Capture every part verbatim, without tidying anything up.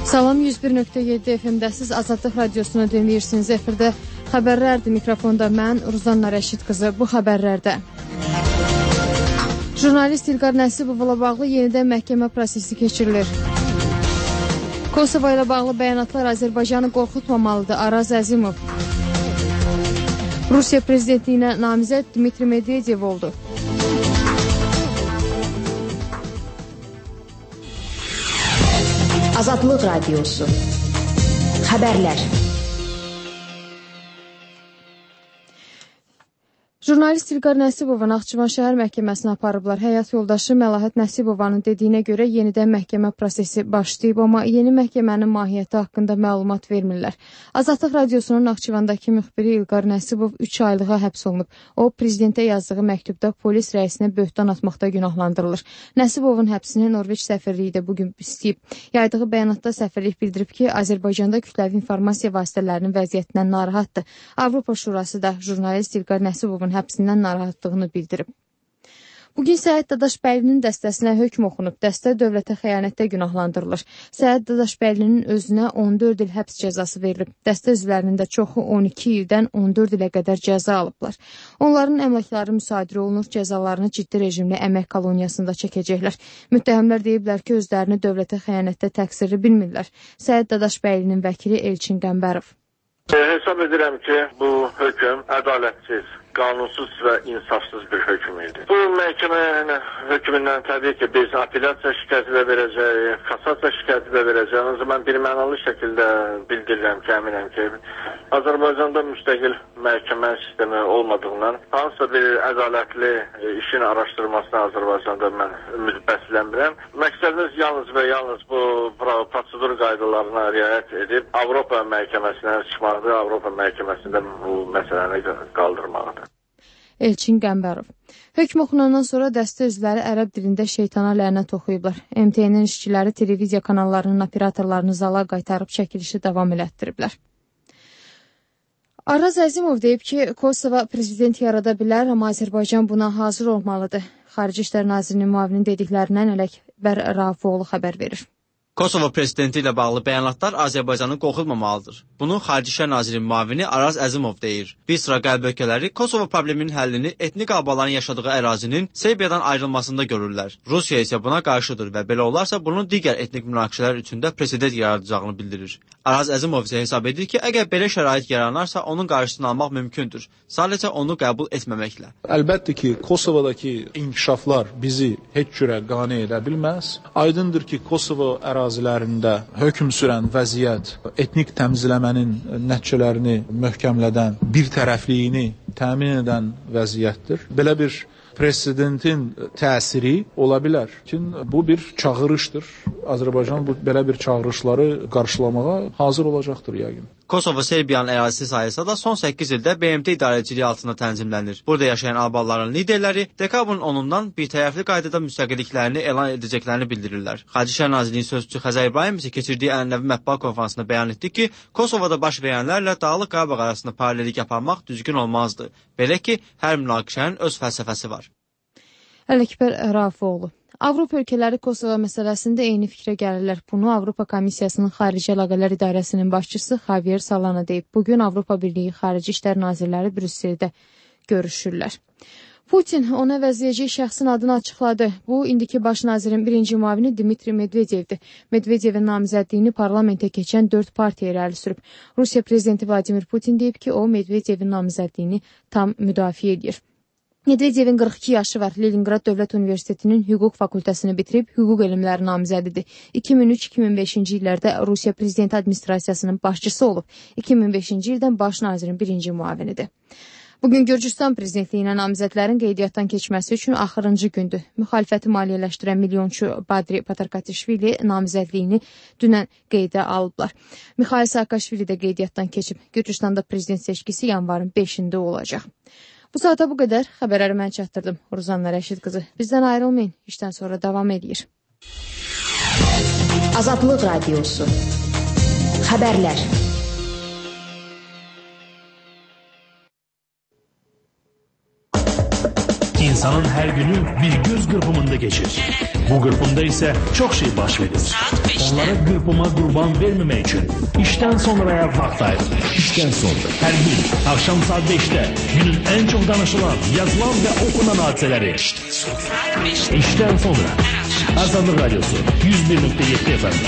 Salam, yüz bir nöqtə yeddi F M-dəsiz Azadlıq radiosunu dinləyirsiniz. Efirdə xəbərlərdir. Mikrofonda mən, Ruzanna Rəşid qızı. Bu xəbərlərdə jurnalist İlqar Nəsibovla bağlı yenidən məhkəmə prosesi keçirilir. Kosovo ilə bağlı bəyanatlar Azərbaycanı qorxutmamalıdır. Araz Əzimov. Rusiya prezidentliyinə namizəd Dmitri Medvedev oldu. Azadlıq Radiosu. Xəbərlər. Jurnalist İlqar Nəsibovu Naxçıvan şəhər məhkəməsinə aparıblar. Həyat yoldaşı Məlahət Nəsibovanın dediyinə görə yenidən məhkəmə prosesi başlayıb, amma yeni məhkəmənin mahiyyəti haqqında məlumat vermirlər. Azadlıq Radiosunun Naxçıvandakı müxbiri İlqar Nəsibov üç aylığa həbs olunub. O, prezidentə yazdığı məktubda polis rəisinə böhtan atmaqda günahlandırılır. Nəsibovun həbsini Norveç səfirliyi də bugün istəyib. Yaydığı bəyanatda səfirlik bildirib ki, Azərbaycanda kütləvi informasiya vasitələrinin vəziyyətindən narahatdır. Avropa Şurası da jurnalist İlqar Nəsibovun həbsindən narahatlığını bildirib. Bugün Səid Dadaşbəylinin dəstəsinə hökm oxunub. Dəstə dövlətə xəyanətdə günahlandırılır. Səid Dadaşbəylinin özünə on dörd il həbs cəzası verilib. Dəstə üzvlərinin də çoxu on iki ildən on dörd ilə qədər cəza alıblar. Onların əmlakları müsadirə olunur, cəzalarını ciddi rejimli əmək koloniyasında çəkəcəklər. Müttəhimlər deyiblər ki, özlərini dövlətə xəyanətdə təqsirli bilmirlər. Səid Dadaşbəylinin vəkili Elçin Qəmbərov. Hesab edirəm ki, bu hökm ədalətsiz, qanunsuz və insafsız bir hökm idi. Bu məhkəmə hökmündən təbii ki, biz apellyasiya şikayəti də verəcəyik, kassasiya şikayəti də verəcəyik. O zaman bir mənalı şəkildə bildirirəm ki, əminəm ki, Azərbaycanda müstəqil məhkəmə sistemi olmadığından hansısa bir ədalətli işin araşdırılmasına Azərbaycanda mən ümid bəslənmirəm. Məqsədimiz yalnız və yalnız bu prosedur qaydalarına riayət edib Avropa məhkəməsinə çıxmaqdır, Avropa məhkəməsində bu məsələni qaldırmaqdır. Elçin Qəmbərov. Hökm oxunandan sonra dəstə üzvləri ərəb dilində şeytana lənət oxuyublar. M T N-in işçiləri televiziya kanallarının operatorlarını zala qaytarıb çəkilişi davam elətdiriblər. Araz Əzimov deyib ki, Kosovo prezident yarada bilər, amma Azərbaycan buna hazır olmalıdır. Xarici İşlər Nazirinin müavini dediklərindən Ələkbər Rafoğlu xəbər verir. Kosovo prezidenti ilə bağlı bəyanatlar Azərbaycanı qorxutmamalıdır. Bunu Xarici İşlər Nazirinin müavini Araz Əzimov deyir. Bir sıra qərb ölkələri Kosovo probleminin həllini etnik albaların yaşadığı ərazinin Serbiyadan ayrılmasında görürlər. Rusiya isə buna qarşıdır və belə olarsa bunun digər etnik münaqişələr üçün də president yaradacağını bildirir. Araz Əzimov isə hesab edir ki, əgər belə şərait yaranarsa onun qarşısını almaq mümkündür. Sadəcə onu qəbul etməməklə. Əlbəttə ki, Kosovodakı inkişaflar bizi heç cürə qane edə bilməz. Aydındır ki, Kosovo ərazilərində hökm sürən vəziyyət etnik təmizləmənin nəticələrini möhkəmlədən, bir tərəfliyini təmin edən vəziyyətdir. Belə bir prezidentin təsiri ola bilər. Bu bir çağırışdır. Azərbaycan bu belə bir çağırışları qarşılamağa hazır olacaqdır yəqin. Kosovo Serbiyanın ərazisi sayılsa da son səkkiz ildə B M T idarəçiliyi altında tənzimlənir. Burada yaşayan albanların liderləri dekabrın onundan bir tərəfli qaydada müstəqilliklərini elan edəcəklərini bildirirlər. Xarici İşlər Nazirliyinin sözçüsü Xəzər İbrahim isə keçirdiyi ənənəvi mətbuat konfransında bəyan etdi ki, Kosovoda baş verənlərlə Dağlıq Qarabağ arasında paralellik aparmaq düzgün olmazdı. Belə ki, hər münaqişənin öz fəlsəfəsi var. Ələkbər Rafoğlu. Avropa ölkələri Kosovo məsələsində eyni fikrə gəlirlər. Bunu Avropa Komissiyasının Xarici Əlaqələr İdarəsinin başçısı Javier Solana deyib. Bugün Avropa Birliyi Xarici İşlər Nazirləri Brüsseldə görüşürlər. Putin ona vəziyəcək şəxsin adını açıqladı. Bu, indiki baş nazirin birinci müavini Dmitri Medvedevdir. Medvedevin namizədliyini parlamentə keçən dörd partiya irəli sürüb. Rusiya prezidenti Vladimir Putin deyib ki, o Medvedevin namizədliyini tam müdafiə edir. Medvedevin qırx iki yaşı var. Leningrad Dövlət Universitetinin hüquq fakültəsini bitirib, hüquq elmləri namizədidir. iki min üç iki min beşinci illərdə Rusiya prezidenti administrasiyasının başçısı olub. iki min beşinci ildən baş nazirin birinci müavinidir. Bugün Gürcüstan prezidentliyinə namizədlərin qeydiyyatdan keçməsi üçün axırıncı gündür. Müxalifəti maliyyələşdirən milyonçu Badri Patarkatishvili namizədliyini dünən qeydə alıblar. Mikhail Saakashvili də qeydiyyatdan keçib. Gürcüstanda prezident seçkisi yanvarın beşində olacaq. Bu saata bu qədər. Xəbərləri mən çatdırdım. Ruzanna Rəşid qızı. Bizdən ayrılmayın. İşdən sonra davam edir. Azadlıq Radiosu. Xəbərlər. İnsanın her günü bir göz kırpımında geçir. Bu kırpımda ise çok şey baş verir. Onlara kırpıma kurban vermemek için işten sonraya vakit ayırın. İşten sonra her gün akşam saat beşte günün en çok danışılan, yazılan ve okunan hadiseleri. İşten sonra Azadlık Radyosu yüz bir nokta yedi F M.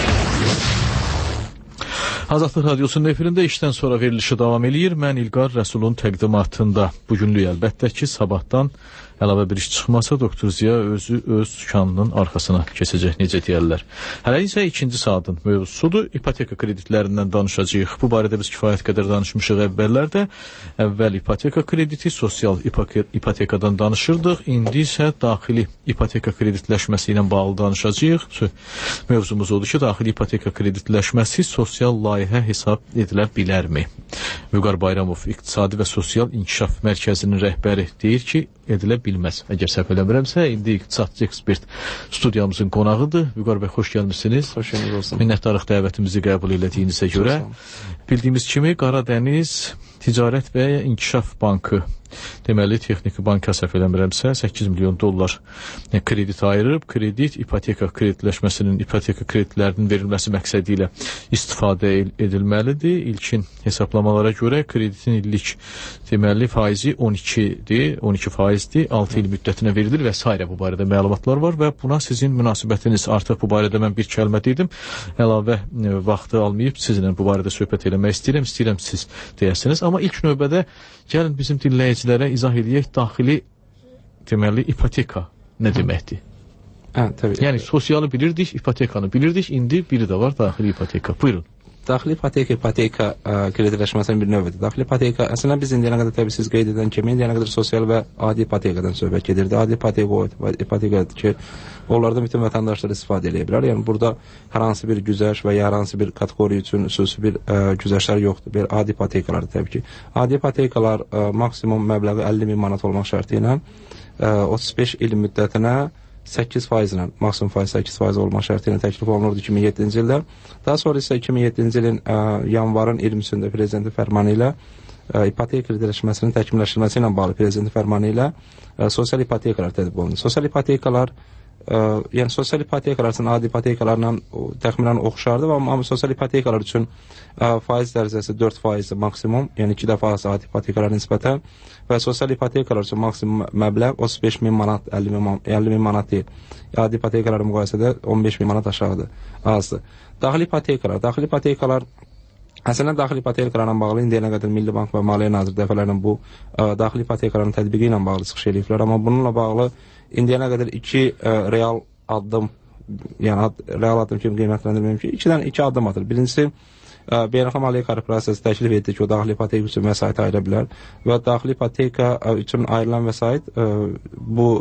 Azadlıq Radyosunun efirində işdən sonra verilişi davam eləyir. Mən İlqar Rəsulun təqdimatında. Bugünlük əlbəttə ki, sabahdan əlavə bir iş çıxmasa, Doktor Ziya özü öz dükanının arxasına keçəcək, necə deyərlər. Hələ isə ikinci saatın mövzusudur. İpoteka kreditlərindən danışacağıq. Bu barədə biz kifayət qədər danışmışıq əvvəllərdə. Əvvəl ipoteka krediti, sosial ipotekadan danışırdıq. İndi isə daxili ipoteka kreditləşməsi ilə bağlı danışacağıq. Mövzumuz odur ki, daxili ipoteka kreditləşməsi sosial layihə hesab edilə bilərmi? Vüqar Bayramov, İqtisadi və Sosial İnkişaf Mərkəzinin rəhbəri deyir ki, edilə bilməz. Əgər səhv eləmirəmsə, indi iqtisadçı ekspert studiyamızın qonağıdır. Vüqar bəy, xoş gəlmişsiniz. Xoş gəlmişsiniz olsun. Minnətdarlıq dəvətimizi qəbul elədiyinizə görə. Bildiyimiz kimi Qaradəniz Ticarət və İnkişaf Bankı, deməli Texniki Banka səhv eləmirəmsə səkkiz milyon dollar kredit ayırıb. Kredit ipoteka kreditləşməsinin, ipoteka kreditlərinin verilməsi məqsədi ilə istifadə edilməlidir. İlkin hesablamalara görə kreditin illik deməli faizi on ikidir, on iki faizdir, altı il müddətinə verilir və s. Bu barədə məlumatlar var və buna sizin münasibətiniz artıq bu barədə mən bir kəlmə dedim. Əlavə e, vaxtı almayıb sizinlə bu barədə söhbət eləmək istəyirəm. İstəyirəm siz deyəsiniz. Amma ilk növbədə gəlin bizim dinləyicilərə izah edək, daxili deməli ipoteka nə deməkdir? Hə, təbii. Yəni sosialı bilirdik, ipotekanı bilirdik, indi biri də var daxili ipoteka. Buyurun. Daxili ipoteka, ipoteka kreditləşməsinin bir növüdür. Daxili ipoteka, əslində biz indiyənə qədər təbii siz qeyd edən kimi, indiyənə qədər sosial və adi ipotekadan söhbət gedirdi. Adi ipoteka o ipotekadır ki, onlardan bütün vətəndaşlar istifadə edə bilər. Yəni burada hər hansı bir güzəşt və ya hər hansı bir kateqoriya üçün xüsusi bir ə, güzəştlər yoxdur. Bir adi ipotekalardır təbii ki. Adi ipotekalar ə, maksimum məbləği əlli min manat olmaq şərti ilə ə, otuz beş il müddətinə səkkiz faiz ilə, maksimum faiz səkkiz faiz olmaq şərti ilə təklif olunurdu iki min yeddinci ildə. Daha sonra isə iki min yeddinci ilin ə, yanvarın iyirmisində prezidentin fərmanı ilə ə, ipoteka kreditləşməsinin təkmilləşdirilməsi ilə bağlı prezidentin fərmanı ilə ə, sosial ipotekalar tətbiq olundu. Sosial ipotekalar ə, yəni sosial ipotekalar üçün adi ipotekalarla təxminən oxşardır, amma, amma sosial ipotekalar üçün ə, faiz dərəcəsi dörd faizdir maksimum, yəni iki dəfə az adi ipotekalara nisbətən və sosial ipotekalar üçün maksimum məbləğ otuz beş min manat, əlli min manat deyil. Adi ipotekalara müqayisədə on beş min manat aşağıdır, azdır. Daxili ipotekalar, daxili ipotekalar əslində daxili ipotekalarla bağlı indiyənə qədər Milli Bank və Maliyyə Naziri dəfələrlə bu ə, daxili ipotekaların tətbiqi ilə bağlı çıxış ediblər, amma bununla bağlı indiyənə qədər iki ə, real addım, yəni ad, real addım kimi qiymətləndirməyim ki, ikidən iki addım atır. Birincisi, ə, Beynəlxalq Maliyyə Korporasiyası təklif etdi ki, o daxili ipoteka üçün vəsait ayıra bilər və daxili ipoteka ə, üçün ayrılan vəsait ə, bu,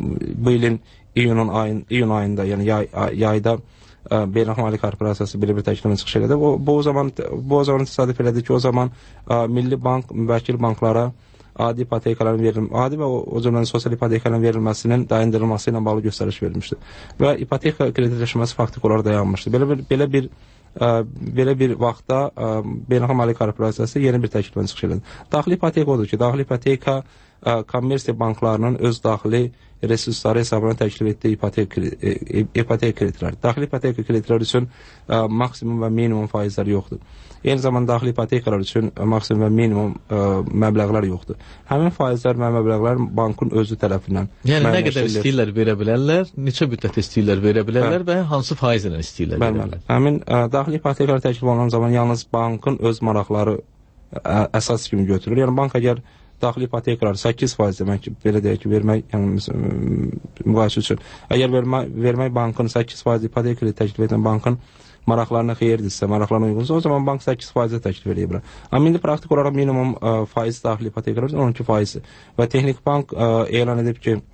bu ilin iyunun ayın, iyun ayında, yəni yay, yayda ə, Beynəlxalq Maliyyə Korporasiyası belə bir təkliflə çıxış elədi. Bu, bu o zaman bu o zaman təsadüf elədi ki, o zaman ə, Milli Bank müvəkkil banklara adi ipotekaların verilməsi, adi və o, o cümlənin sosial ipotekaların verilməsinin dayandırılması ilə bağlı göstəriş verilmişdi. Və ipoteka kreditləşməsi faktik olaraq dayanmışdı. Belə bir belə bir ə, belə bir vaxtda ə, Beynəlxalq Maliyyə Korporasiyası yeni bir təkliflə çıxış elədi. Daxili ipoteka odur ki, daxili ipoteka ə, kommersiya banklarının öz daxili resursları hesabına təklif etdiyi ipoteka ipoteka kreditləri. Daxili ipoteka kreditləri üçün ə, maksimum və minimum faizlər yoxdur. Eyni zamanda daxili ipotekalar üçün ə, maksimum və minimum ə, məbləğlər yoxdur. Həmin faizlər və məbləğlər bankın özü tərəfindən. Yəni nə qədər istəyirlər verə bilərlər, neçə müddət istəyirlər verə bilərlər və hansı faizlə istəyirlər verə bilərlər. Həmin ə, daxili ipotekalar təklif olunan zaman yalnız bankın öz maraqları ə, əsas kimi götürülür. Yəni bank əgər daxili ipotekalar səkkiz faiz demək ki, belə deyək ki, vermək, yəni müqayisə üçün. Əgər vermək, vermək bankın səkkiz faiz ipoteka təklif edən bankın maraqlarına xeyirdirsə, maraqlarına uyğunsa, o zaman bank səkkiz faizə təklif edə bilər. Amma indi praktik olaraq minimum ə, faiz daxili ipotekalar on iki faizdir. Və Texniki Bank ə, elan edib ki,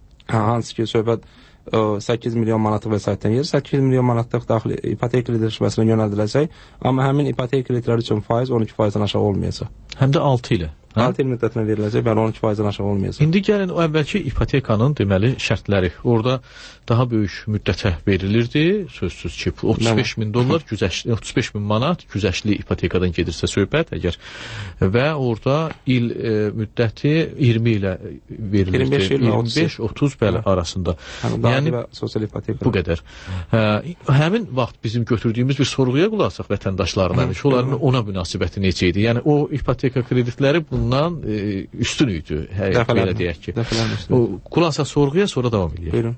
hansı ki, söhbət ə, səkkiz milyon manatlıq vəsaitdən gedir, səkkiz milyon manatlıq daxili ipoteka kreditləşməsinə yönəldiləcək, amma həmin ipoteka kreditləri üçün faiz on iki faizdən aşağı olmayacaq. Həm də altı ilə. altı il müddətinə veriləcək və on iki faizdən aşağı olmayacaq. İndi gəlin o əvvəlki ipotekanın deməli şərtləri. Orada daha böyük müddətə verilirdi. Sözsüz ki, otuz beş min dollar, güzəşli otuz beş min manat güzəşli ipotekadan gedirsə söhbət əgər və orada il e, müddəti iyirmi ilə verilirdi. iyirmi beş otuz bəli arasında. Yəni və sosial ipoteka. Bu qədər. Hə, həmin vaxt bizim götürdüyümüz bir sorğuya qulaq asaq vətəndaşlarına, onların ona münasibəti necə idi? Yəni o ipoteka kreditləri bundan e, üstün idi. Hər belə deyək ki. O qulaq asaq sorğuya, sonra davam edək. Buyurun.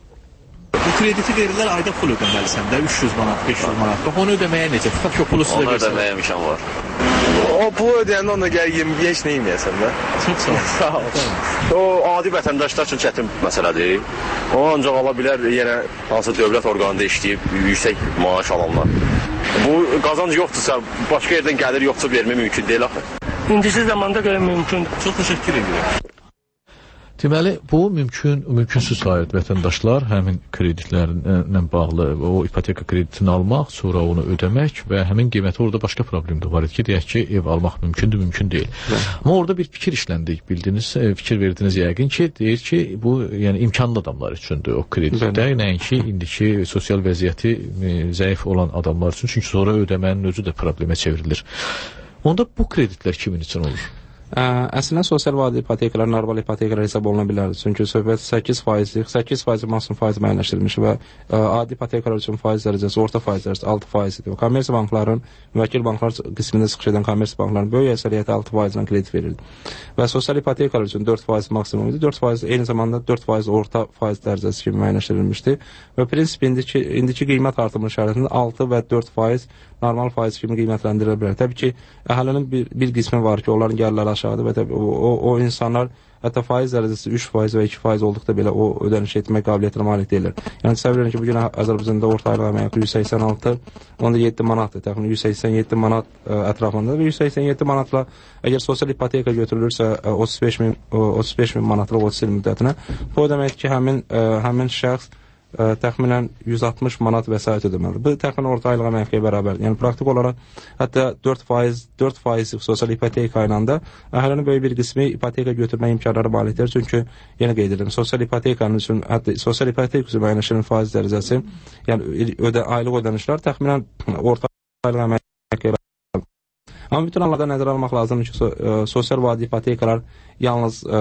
Bu krediti verirlər, ayda pul ödəməlisən də, üç yüz manat, beş yüz manat. Bax, onu ödəməyə necə? Tutaq ki, o pulu sizə versin. Onu ödəməyə imkan var. O pulu ödəyəndə onda gəl heç nə yeməyəsən də. Çox sağ ol. Sağ ol. O adi vətəndaşlar üçün çətin məsələdir. O ancaq ala bilər yenə hansı dövlət orqanında işləyib yüksək maaş alanlar. Bu qazanc yoxdursa, başqa yerdən gəlir yoxsa vermək mümkün deyil axı. İndiki zamanda görə mümkündür. Çox təşəkkür edirəm. Deməli, bu mümkün, mümkünsüz sayılır vətəndaşlar həmin kreditlərlə bağlı o ipoteka kreditini almaq, sonra onu ödəmək və həmin qiyməti orada başqa problem də var idi ki, deyək ki, ev almaq mümkündür, mümkün deyil. Hı. Amma orada bir fikir işləndik, bildiniz, fikir verdiniz yəqin ki, deyir ki, bu yəni imkanlı adamlar üçündür o kreditdə, nəinki indiki sosial vəziyyəti zəif olan adamlar üçün, çünki sonra ödəmənin özü də problemə çevrilir. Onda bu kreditlər kimin üçün olur? Ə, əslində sosial vadi ipotekalar normal ipotekalar hesab oluna bilərdi. Çünki söhbət səkkiz faizlik, səkkiz faiz maksimum faiz müəyyənləşdirilmiş və ə, adi ipotekalar üçün faiz dərəcəsi, orta faiz dərəcəsi altı faiz idi. Kommersiya bankların, müvəkkil banklar qismində çıxış edən kommersiya bankların böyük əksəriyyəti altı faizlə kredit verildi. Və sosial ipotekalar üçün dörd faiz maksimum idi. dörd faiz eyni zamanda dörd faiz orta faiz dərəcəsi kimi müəyyənləşdirilmişdi. Və prinsip indiki indiki qiymət artımı şəraitində altı və dörd faiz normal faiz kimi qiymətləndirilə bilər. Təbii ki, əhalinin bir, bir qismi var ki, onların gəlirləri aşağıdır və təbii o, o, o insanlar hətta faiz dərəcəsi üç faiz və iki faiz olduqda belə o ödəniş etmək qabiliyyətinə malik deyirlər. Yəni təsəvvür edin ki, bu gün Azərbaycanda orta aylıq əmək yüz səksən altı, onda yeddi manatdır, təxminən yüz səksən yeddi manat ə, ətrafında və yüz səksən yeddi manatla əgər sosial ipoteka götürülürsə ə, otuz beş min otuz beş min manatlıq otuz il müddətinə, bu deməkdir ki, həmin ə, həmin şəxs Ə, təxminən yüz altmış manat vəsait ödəməlidir. Bu təxminən orta aylıq əməkliyə bərabərdir. Yəni praktik olaraq hətta dörd faiz sosial ipoteka ilə də əhalinin böyük bir qismi ipoteka götürmə imkanları malikdir. Çünki yenə qeyd edirəm, sosial ipotekanın üçün hətta sosial ipoteka üçün müəyyənləşdirilən faiz dərəcəsi, yəni ödə, aylıq ödənişlər təxminən orta aylıq əməkliyə bərabərdir. Amma bütün hallarda nəzərə almaq lazımdır ki, sosial vadi ipotekalar yalnız ə,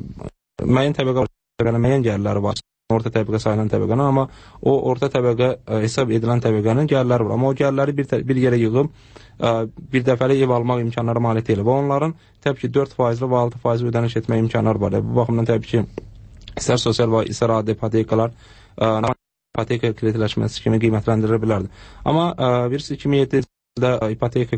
müəyyən təbəqə müəyyən gəlirləri var. Orta təbəqə sayılan təbəqənin, amma o orta təbəqə ə, hesab edilən təbəqənin gəlirləri var. Amma o gəlirləri bir, bir yerə yığıb ə, bir dəfəli ev almaq imkanları malik deyil. Və onların təbii ki, dörd faizli və altı faizli ödəniş etmək imkanları var. Bu baxımdan təbii ki, istər sosial və istər adi ipotekalar ə, ipoteka kreditləşməsi kimi qiymətləndirilə bilərdi. Amma ə, birisi iki min yeddinci ildə ipoteka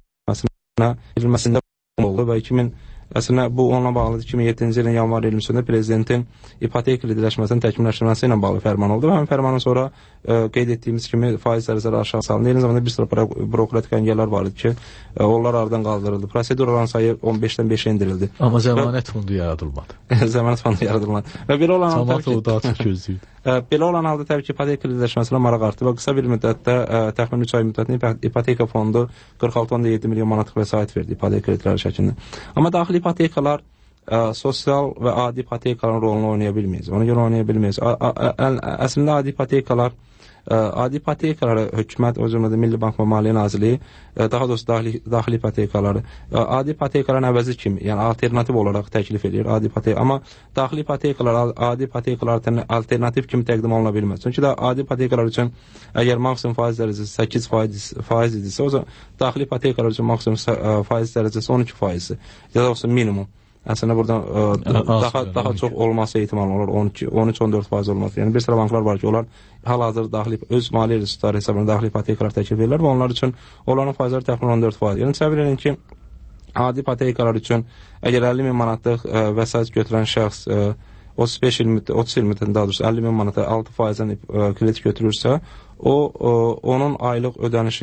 kreditləşməsində oldu və iki min Əslində, bu onunla bağlı iki min yeddinci ilin yanvar iyirmisində prezidentin ipoteka kreditləşməsinin təkmilləşdirilməsi ilə bağlı fərman oldu və həmin fərmandan sonra ə, qeyd etdiyimiz kimi faiz dərəcələri aşağı salındı. Eyni zamanda bir sıra bürokratik əngəllər var idi ki, ə, onlar aradan qaldırıldı. Prosedurların sayı on beşdən beşə endirildi. Amma zəmanət fondu yaradılmadı. Zəmanət fondu yaradılmadı. Və belə olan halda təbii ki, daha çox gözləyirdi. Ə, belə olan halda təbii ki, ipoteka kreditləşməsinə maraq artdı və qısa bir müddətdə, ə, təxminən üç ay müddətində ipoteka fondu qırx altı nöqtə yeddi milyon manatlıq vəsait verdi ipoteka kreditləri şəklində. Amma daxili ipotekalar ə, sosial və adi ipotekaların rolunu oynaya bilməyiz. Ona görə oynaya bilməyiz. Əslində adi ipotekalar Ə, adi ipotekaları hökumət, o cümlədə Milli Bank və Maliyyə Nazirliyi, ə, daha doğrusu daxili, daxili ipotekaları ə, adi ipotekaların əvəzi kimi, yəni alternativ olaraq təklif edir adi ipoteka. Amma daxili ipotekalar adi ipotekalar alternativ kimi təqdim oluna bilməz. Çünki də adi ipotekalar üçün əgər maksimum faiz dərəcəsi səkkiz faiz idisə, o zaman daxili ipotekalar üçün maksimum faiz dərəcəsi on iki faizdir. Ya da olsa minimum. Əslində burada ə, daha daha çox olması ehtimal olur, on iki on üç on dörd faiz olması. Yəni bir sıra banklar var ki, onlar hal-hazırda daxili öz maliyyə resursları hesabına daxili ipotekalar təklif edirlər və onlar üçün onların faizləri təxminən on dörd faiz. Yəni təsəvvür edin ki, adi ipotekalar üçün əgər əlli min manatlıq ə, vəsait götürən şəxs ə, otuz beş il müddət, otuz il müddətində daha doğrusu əlli min manata altı faizdən ə, kredit götürürsə, o ə, onun aylıq ödənişi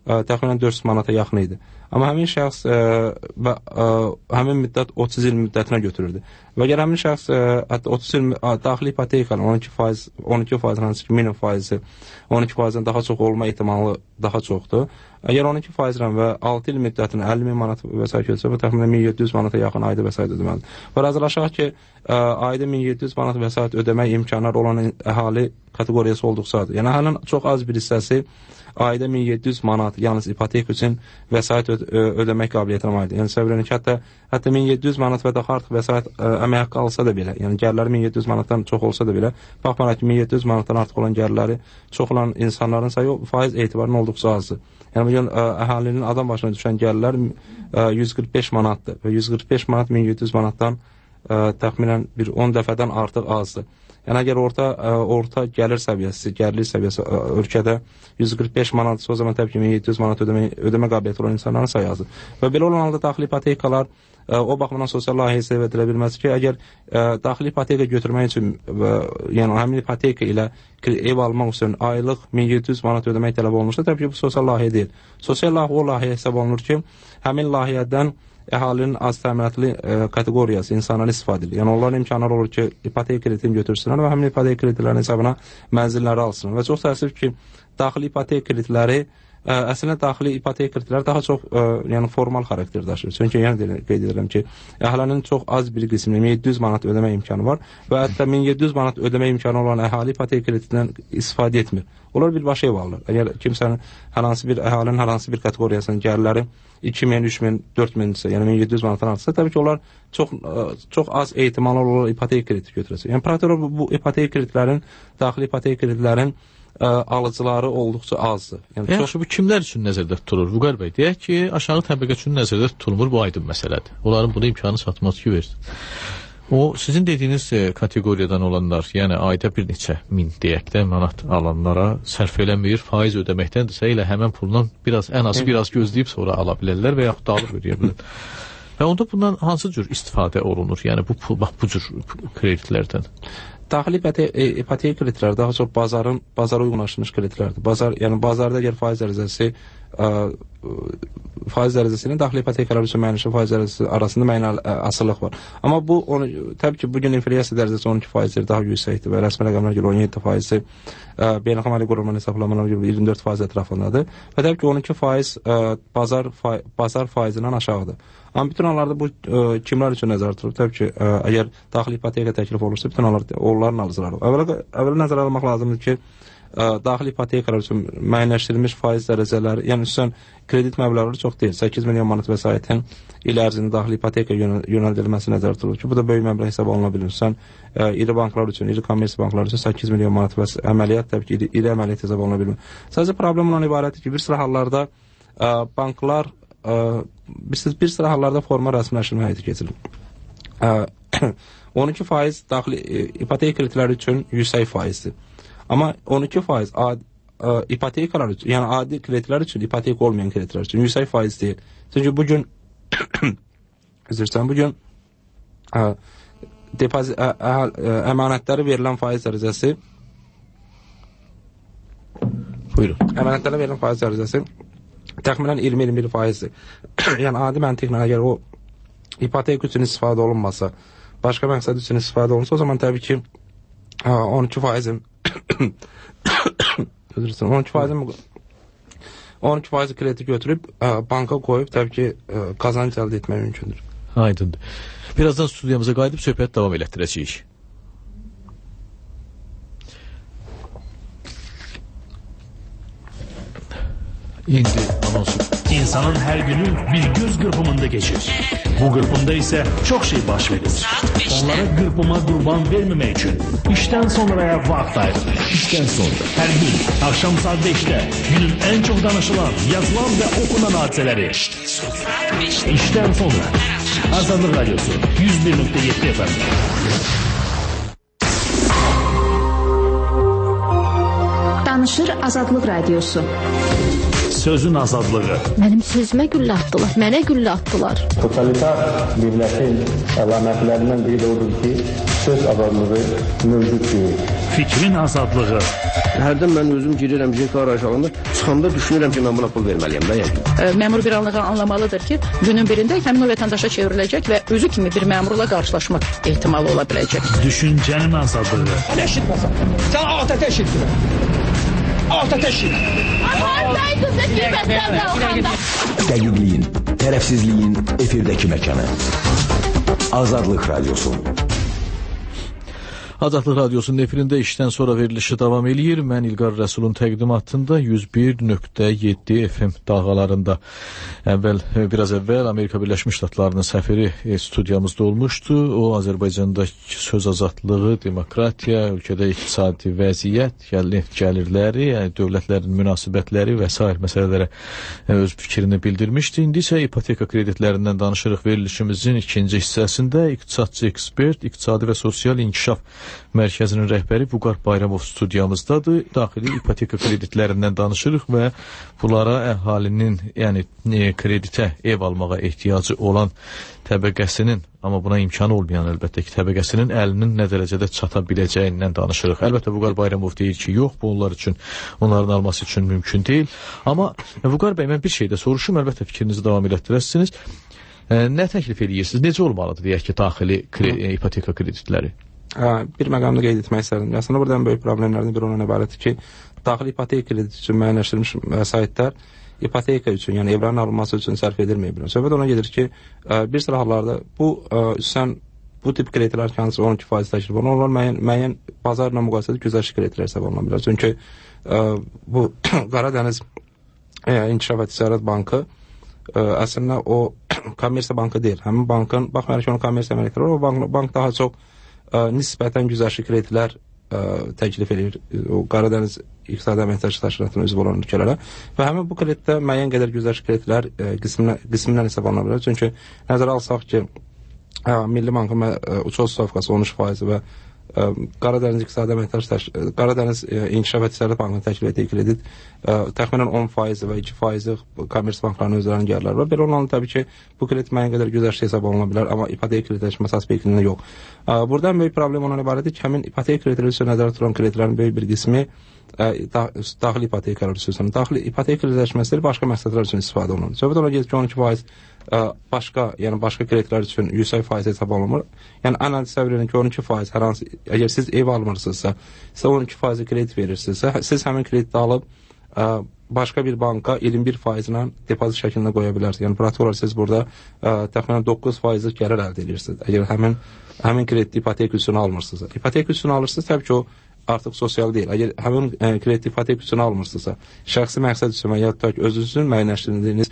ə, təxminən dörd yüz manata yaxın idi. Amma həmin şəxs ə, və ə, həmin müddət otuz il müddətinə götürürdü. Və əgər həmin şəxs ə, hətta otuz il ə, daxili ipotekanın on iki faiz, on iki faiz hansı ki minimum faizi on iki faizdən daha çox olma ehtimalı daha çoxdur. Əgər on iki faizdən və altı il müddətinə əlli min manat vəsait götürsə, bu təxminən min yeddi yüz manata yaxın ayda vəsait ödəməlidir. Və razılaşaq ki, ə, ayda min yeddi yüz manat vəsait ödəmək imkanları olan əhali kateqoriyası olduqsadır. Yəni həmin çox az bir hissəsi ayda min yeddi yüz manat yalnız ipotek üçün vəsait öd ödəmək qabiliyyətinə malikdir. Yəni səbəbini ki, hətta, hətta min yeddi yüz manat və daha artıq vəsait əmək haqqı alsa da belə, yəni gəlirləri min yeddi yüz manatdan çox olsa da belə, baxmayaraq ki, min yeddi yüz manatdan artıq olan gəlirləri çox olan insanların sayı faiz etibarının olduqca azdır. Yəni bugün ə, əhalinin adam başına düşən gəlirlər ə, yüz qırx beş manatdır və yüz qırx beş manat min yeddi yüz manatdan ə, təxminən bir on dəfədən artıq azdır. Yəni əgər orta ə, orta gəlir səviyyəsi, gəlirlik səviyyəsi ə, ölkədə yüz qırx beş manatsa, o zaman təbii ki min yeddi yüz manat ödəmə, ödəmə qabiliyyəti olan insanların sayı azdır. Və belə olan halda daxili ipotekalar ə, o baxımdan sosial layihə hesab edilə bilməz ki, əgər ə, daxili ipoteka götürmək üçün və, yəni həmin ipoteka ilə ev almaq üçün aylıq min yeddi yüz manat ödəmək tələb olunursa, təbii ki bu sosial layihə deyil. Sosial layihə o layihə hesab olunur ki, həmin layihədən əhalinin az təminatlı e, kateqoriyası insanlar istifadə edir. Yəni onların imkanları olur ki, ipotek kreditini götürsünlər və həmin ipotek kreditlərinin hesabına mənzilləri alsınlar. Və çox təəssüf ki, daxili ipotek kreditləri ə, əslində daxili ipotek kreditləri daha çox ə, yəni formal xarakter daşıyır. Çünki yəni qeyd edirəm ki, əhalinin çox az bir qisminin min yeddi yüz manat ödəmə imkanı var və hətta min yeddi yüz manat ödəmə imkanı olan əhali ipotek kreditindən istifadə etmir. Onlar birbaşa ev alırlar. Əgər kimsənin hər hansı bir əhalinin hər hansı bir kateqoriyasının gəlirləri iki min, üç min, dörd min isə, yəni min yeddi yüz manatdan artırsa, təbii ki, onlar çox çox az ehtimal olur ipotek krediti götürəcək. Yəni praktikdə bu, bu ipotek kreditlərin, daxili ipotek kreditlərin ə, alıcıları olduqca azdır. Yəni e, çox bu kimlər üçün nəzərdə tutulur? Vüqar bəy, deyək ki, aşağı təbəqə üçün nəzərdə tutulmur, bu aydın məsələdir. Onların buna imkanı satması ki, versin. O sizin dediyiniz e, kateqoriyadan olanlar, yəni ayda bir neçə min deyək də manat alanlara sərf eləmir, faiz ödəməkdəndirsə elə həmən puldan biraz ən azı biraz gözləyib sonra ala bilərlər və yaxud da alıb verə bilər. Və onda bundan hansı cür istifadə olunur? Yəni bu pul bax bu cür kreditlərdən. Daxili ipotek kreditlər daha çox bazarın bazara uyğunlaşmış kreditlərdir. Bazar, yəni bazarda əgər faiz dərəcəsi ə, faiz dərəcəsi ilə daxili ipotekalar üçün müəyyən faiz dərəcəsi arasında müəyyən asılılıq var. Amma bu onu təbii ki, bu gün inflyasiya dərəcəsi on iki faizdir, daha yüksəkdir və rəsmi rəqəmlərə görə on yeddi faizdir. Beynəlxalq maliyyə qurumlarının hesablamalarına görə iyirmi dörd faiz ətrafındadır. Və təbii ki, on iki faiz ə, bazar faiz, bazar faizindən aşağıdır. Amma bütün hallarda bu ə, kimlər üçün nəzərdə tutulur? Təbii ki, ə, əgər daxili ipoteka təklif olursa, bütün hallar onların alıcıları. Əvvəla əvvəla nəzərə almaq lazımdır ki, ə, daxili ipotekalar üçün müəyyənləşdirilmiş faiz dərəcələri, yəni xüsusən kredit məbləğləri çox deyil. səkkiz milyon manat vəsaitin il ərzində daxili ipoteka yönəldilməsi nəzərdə tutulur ki, bu da böyük məbləğ hesab oluna bilir. Xüsusən ə, iri banklar üçün, iri kommersiya banklar üçün səkkiz milyon manat və əməliyyat təbii ki, iri, iri əməliyyat hesab oluna bilir. Sadəcə problem ondan ibarətdir ki, bir sıra hallarda ə, banklar ə, bir, bir sıra hallarda forma rəsmiləşdirmə həyata keçirilir. on iki faiz daxili ipotek kreditləri üçün yüksək faizdir. Amma on iki faiz ad, ə, ipotekalar üçün, yəni adi kreditlər üçün, ipotek olmayan kreditlər üçün yüksək faiz deyil. Çünki bugün üzrsən, bugün ə, depozit ə, ə, ə, əmanətləri verilən faiz dərəcəsi Buyurun. Əmanətlərə verilən faiz dərəcəsi təxminən iyirmi iyirmi bir faizdir. Yəni adi məntiqlə əgər o ipotek üçün istifadə olunmasa, başqa məqsəd üçün istifadə olunsa, o zaman təbii ki on iki faizin on iki faizin on iki faiz kredi götürüb banka qoyub təbii ki qazanc əldə etmək mümkündür. Aydındır. Birazdan studiyamıza qayıdıb söhbət davam elətdirəcəyik. İndi anonsu. İnsanın her günü bir göz kırpımında geçir. Bu kırpımda ise çok şey baş verir. Onlara kırpıma kurban vermemek için işten sonraya vakit ayrılır. İşten sonra her gün akşam saat beşte günün en çok danışılan, yazılan ve okunan hadiseleri. İşten sonra Azadlık Radyosu yüz bir nokta yedi F M. Danışır Azadlık Radyosu. Sözün azadlığı. Mənim sözümə güllə atdılar, mənə güllə atdılar. Totalitar dövlətin əlamətlərindən biri də odur ki, söz azadlığı mövcud deyil. Fikrin azadlığı. Hərdən mən özüm girirəm bir kar aşağında, çıxanda düşünürəm ki, mən buna pul verməliyəm da yəni. E, məmur bir anlığa anlamalıdır ki, günün birində həmin o vətəndaşa çevriləcək və özü kimi bir məmurla qarşılaşmaq ehtimalı ola biləcək. Düşüncənin azadlığı. Sən eşitməsən, sən ATƏT eşitmə. ATƏT eşitmə. Dəqiqliyin, tərəfsizliyin efirdəki məkanı. Azadlıq Radyosu. Azadlıq Radyosu'nun efirində işdən sonra verilişi davam eləyir. Mən İlqar Rəsulun təqdimatında yüz bir nöqtə yeddi F M dalğalarında. Əvvəl, biraz əvvəl Amerika Birləşmiş Ştatlarının səfiri studiyamızda olmuşdu. O, Azərbaycanda söz azadlığı, demokratiya, ölkədə iqtisadi vəziyyət, neft gəlirləri, yəni dövlətlərin münasibətləri və sair məsələlərə öz fikrini bildirmişdi. İndi isə ipoteka kreditlərindən danışırıq. Verilişimizin ikinci hissəsində iqtisadçı ekspert, iqtisadi və sosial inkişaf Mərkəzinin rəhbəri Vüqar Bayramov studiyamızdadır. Daxili ipoteka kreditlərindən danışırıq və bunlara əhalinin, yəni kreditə, ev almağa ehtiyacı olan təbəqəsinin, amma buna imkanı olmayan əlbəttə ki, təbəqəsinin əlinin nə dərəcədə çata biləcəyindən danışırıq. Əlbəttə Vüqar Bayramov deyir ki, yox, bu onlar üçün, onların alması üçün mümkün deyil. Amma Vüqar bəy, mən bir şey də soruşum, əlbəttə fikrinizi davam elətdirəsiniz. Nə təklif edirsiniz? Necə olmalıdır, deyək ki, daxili kre ipoteka kreditləri? Bir məqamda qeyd etmək istədim. Aslında buradan böyük problemlərdən biri ondan ibarətdir ki, daxili ipoteka krediti üçün müəyyənləşdirilmiş vəsaitlər ipoteka üçün, yəni evlərin alınması üçün sərf edilməyib. Söhbət ona gedir ki, bir sıra hallarda bu sən bu tip kreditlər ki, hansı on iki faiz təşkil olunur, onlar müəyyən, müəyyən bazarla müqayisədə güzəştli kreditlər hesab oluna bilər. Çünki bu Qaradəniz İnkişaf və Ticarət Bankı əslində o kommersiya bankı deyil. Həmin bankın, baxmayaraq ki, onun kommersiya əməliyyatları var, o bank, bank daha çox nisbətən güzəştli kreditlər ə, təklif edir o Qaradəniz İqtisadi Əməkdaşlıq Təşkilatının üzv olan ölkələrə və həmin bu kreditdə müəyyən qədər güzəştli kreditlər qismindən hesab alına bilər. Çünki nəzərə alsaq ki, ə, Milli Bankın uçuş stavkası on üç faiz və ə, Qaradəniz İqtisadi Əməkdaşlıq Qaradəniz ə, İnkişaf və Ticarət Bankının təklif etdiyi kredit ə, təxminən on faiz və iki faizlik kommersiya banklarının özlərinin gəlirləri var. Belə olan təbii ki, bu kredit müəyyən qədər güzəştli hesab oluna bilər, amma ipoteka kreditləşməsi aspektində yox. Buradan böyük problem ondan ibarətdir ki, həmin ipoteka kreditləri üçün nəzərdə tutulan kreditlərin böyük bir qismi da, daxili ipotekalar xüsusən. Daxili ipoteka kreditləşmələri başqa məqsədlər üçün istifadə olunur. Söhbət ona gedir ki, on iki faiz başqa, yəni başqa kreditlər üçün yüksək faiz hesab olunmur. Yəni ən adi təsəvvür edin ki, on iki faiz hər hansı, əgər siz ev almırsınızsa, sizə on iki faiz kredit verirsinizsə, siz həmin krediti alıb ə, başqa bir banka iyirmi bir faizlə depozit şəklində qoya bilərsiniz. Yəni praktik olaraq siz burada ə, təxminən doqquz faizlik gəlir əldə edirsiniz. Əgər həmin həmin krediti ipoteka üçün almırsınızsa. Ipoteka üçün alırsınız, təbii ki, o artıq sosial deyil. Əgər həmin ə, krediti ipoteka üçün almırsınızsa, şəxsi məqsəd üçün və ya da ki, özünüz üçün müəyyənləşdirdiyiniz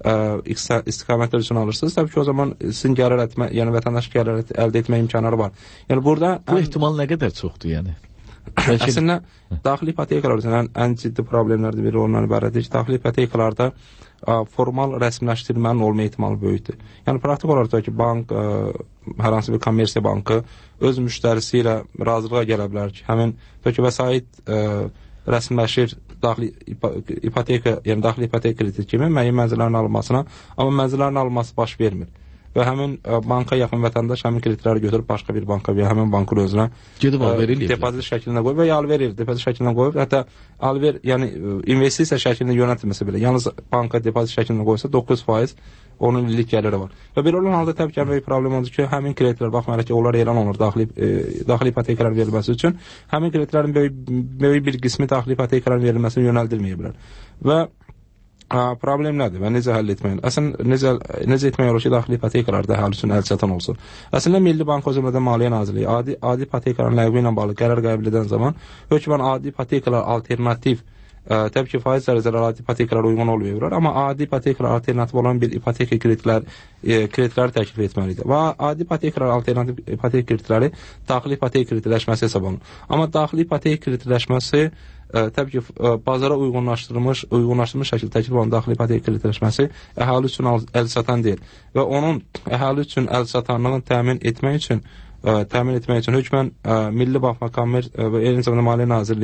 ə, istiqamətlər üçün alırsınız, təbii ki, o zaman sizin gəlir etmə, yəni vətəndaş gəlir əldə etmə imkanları var. Yəni burada bu ehtimal nə qədər çoxdur, yəni? Əslində daxili ipotekalar ən, ən ciddi problemlərdir biri ondan ibarətdir ki, daxili ipotekalarda ə, formal rəsmiləşdirilmənin olma ehtimalı böyükdür. Yəni praktik olaraq da ki, bank, ə, hər hansı bir kommersiya bankı öz müştərisi ilə razılığa gələ bilər ki, həmin da ki, vəsait ə, rəsmiləşir daxili ipoteka, yəni daxili ipoteka krediti kimi müəyyən mənzillərin alınmasına, amma mənzillərin alınması baş vermir. Və həmin ə, banka yaxın vətəndaş həmin kreditləri götürüb başqa bir banka və həmin bankın özünə gedib alver eləyir. Depozit şəklində qoyub və ya alver edir, depozit şəklində qoyub, hətta alver, yəni investisiya şəklində yönətilməsə belə, yalnız banka depozit şəklində qoysa doqquz faiz onun illik gəliri var. Və belə olan halda təbii ki, böyük problem odur ki, həmin kreditlər baxmayaraq ki, onlar elan olunur daxili e, daxili ipotekalar verilməsi üçün, həmin kreditlərin böyük, böyük bir qismi daxili ipotekaların verilməsinə yönəldilməyə bilər. Və A, problem nədir və necə həll etmək? Əslində necə, necə etmək olur ki, daxili ipotekalarda əhali üçün əlçatan olsun? Əslində Milli Bank, o cümlədən Maliyyə Nazirliyi adi, adi ipotekaların ləğvi ilə bağlı qərar qəbul edən zaman hökmən adi ipotekalar alternativ, ə, təbii ki, faiz dərəcələri adi ipotekalara uyğun olmuyor, amma adi ipotekalar alternativ olan bir ipoteka kreditlər, e, kreditləri təklif etməlidir. Və adi ipotekalar alternativ ipoteka kreditləri daxili ipoteka kreditləşməsi hesab olunur. Amma daxili ipoteka kreditləşməsi Ə, təbii ki, ə, bazara uyğunlaşdırılmış, uyğunlaşdırılmış şəkildə təklif olunan daxili ipoteka kreditləşməsi əhali üçün əl satan deyil və onun əhali üçün əl satanlığını təmin etmək üçün ə, təmin etmək üçün hökmən ə, Milli Bank Kommersiya və eyni zamanda Maliyyə Nazirliyi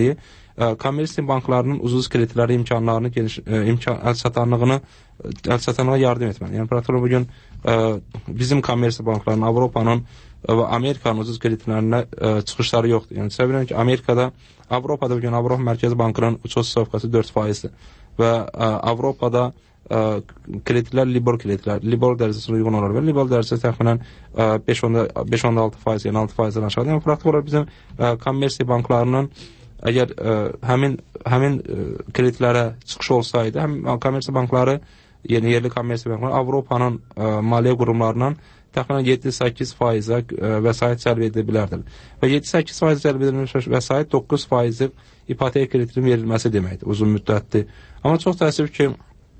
kommersiya banklarının ucuz kreditləri imkanlarını geniş ə, imkan əlçatanlığını əlçatanlığa yardım etməli. Yəni praktikada bu gün ə, bizim kommersiya banklarının Avropanın və Amerikanın ucuz kreditlərinə ə, çıxışları yoxdur. Yəni səbəb ki, Amerikada, Avropada bu gün Avropa Mərkəzi Bankının uçuş stavkası dörd faizdir və ə, Avropada ə, kreditlər Libor kreditlər, Libor dərəcəsinə uyğun olar və Libor dərəcəsi təxminən beş nöqtə altı faiz, yəni altı faizdən aşağıdır. Yəni praktik olaraq bizim ə, kommersiya banklarının əgər ə, həmin həmin ə, kreditlərə çıxış olsaydı, həm kommersiya bankları, yəni yerli kommersiya bankları Avropanın ə, maliyyə qurumlarından təxminən yeddi səkkiz faizə vəsait cəlb edə bilərdilər. Və yeddi səkkiz faiz cəlb edilmiş vəsait doqquz faizlik ipotek kreditinin verilməsi deməkdir, uzun müddətdir. Amma çox təəssüf ki,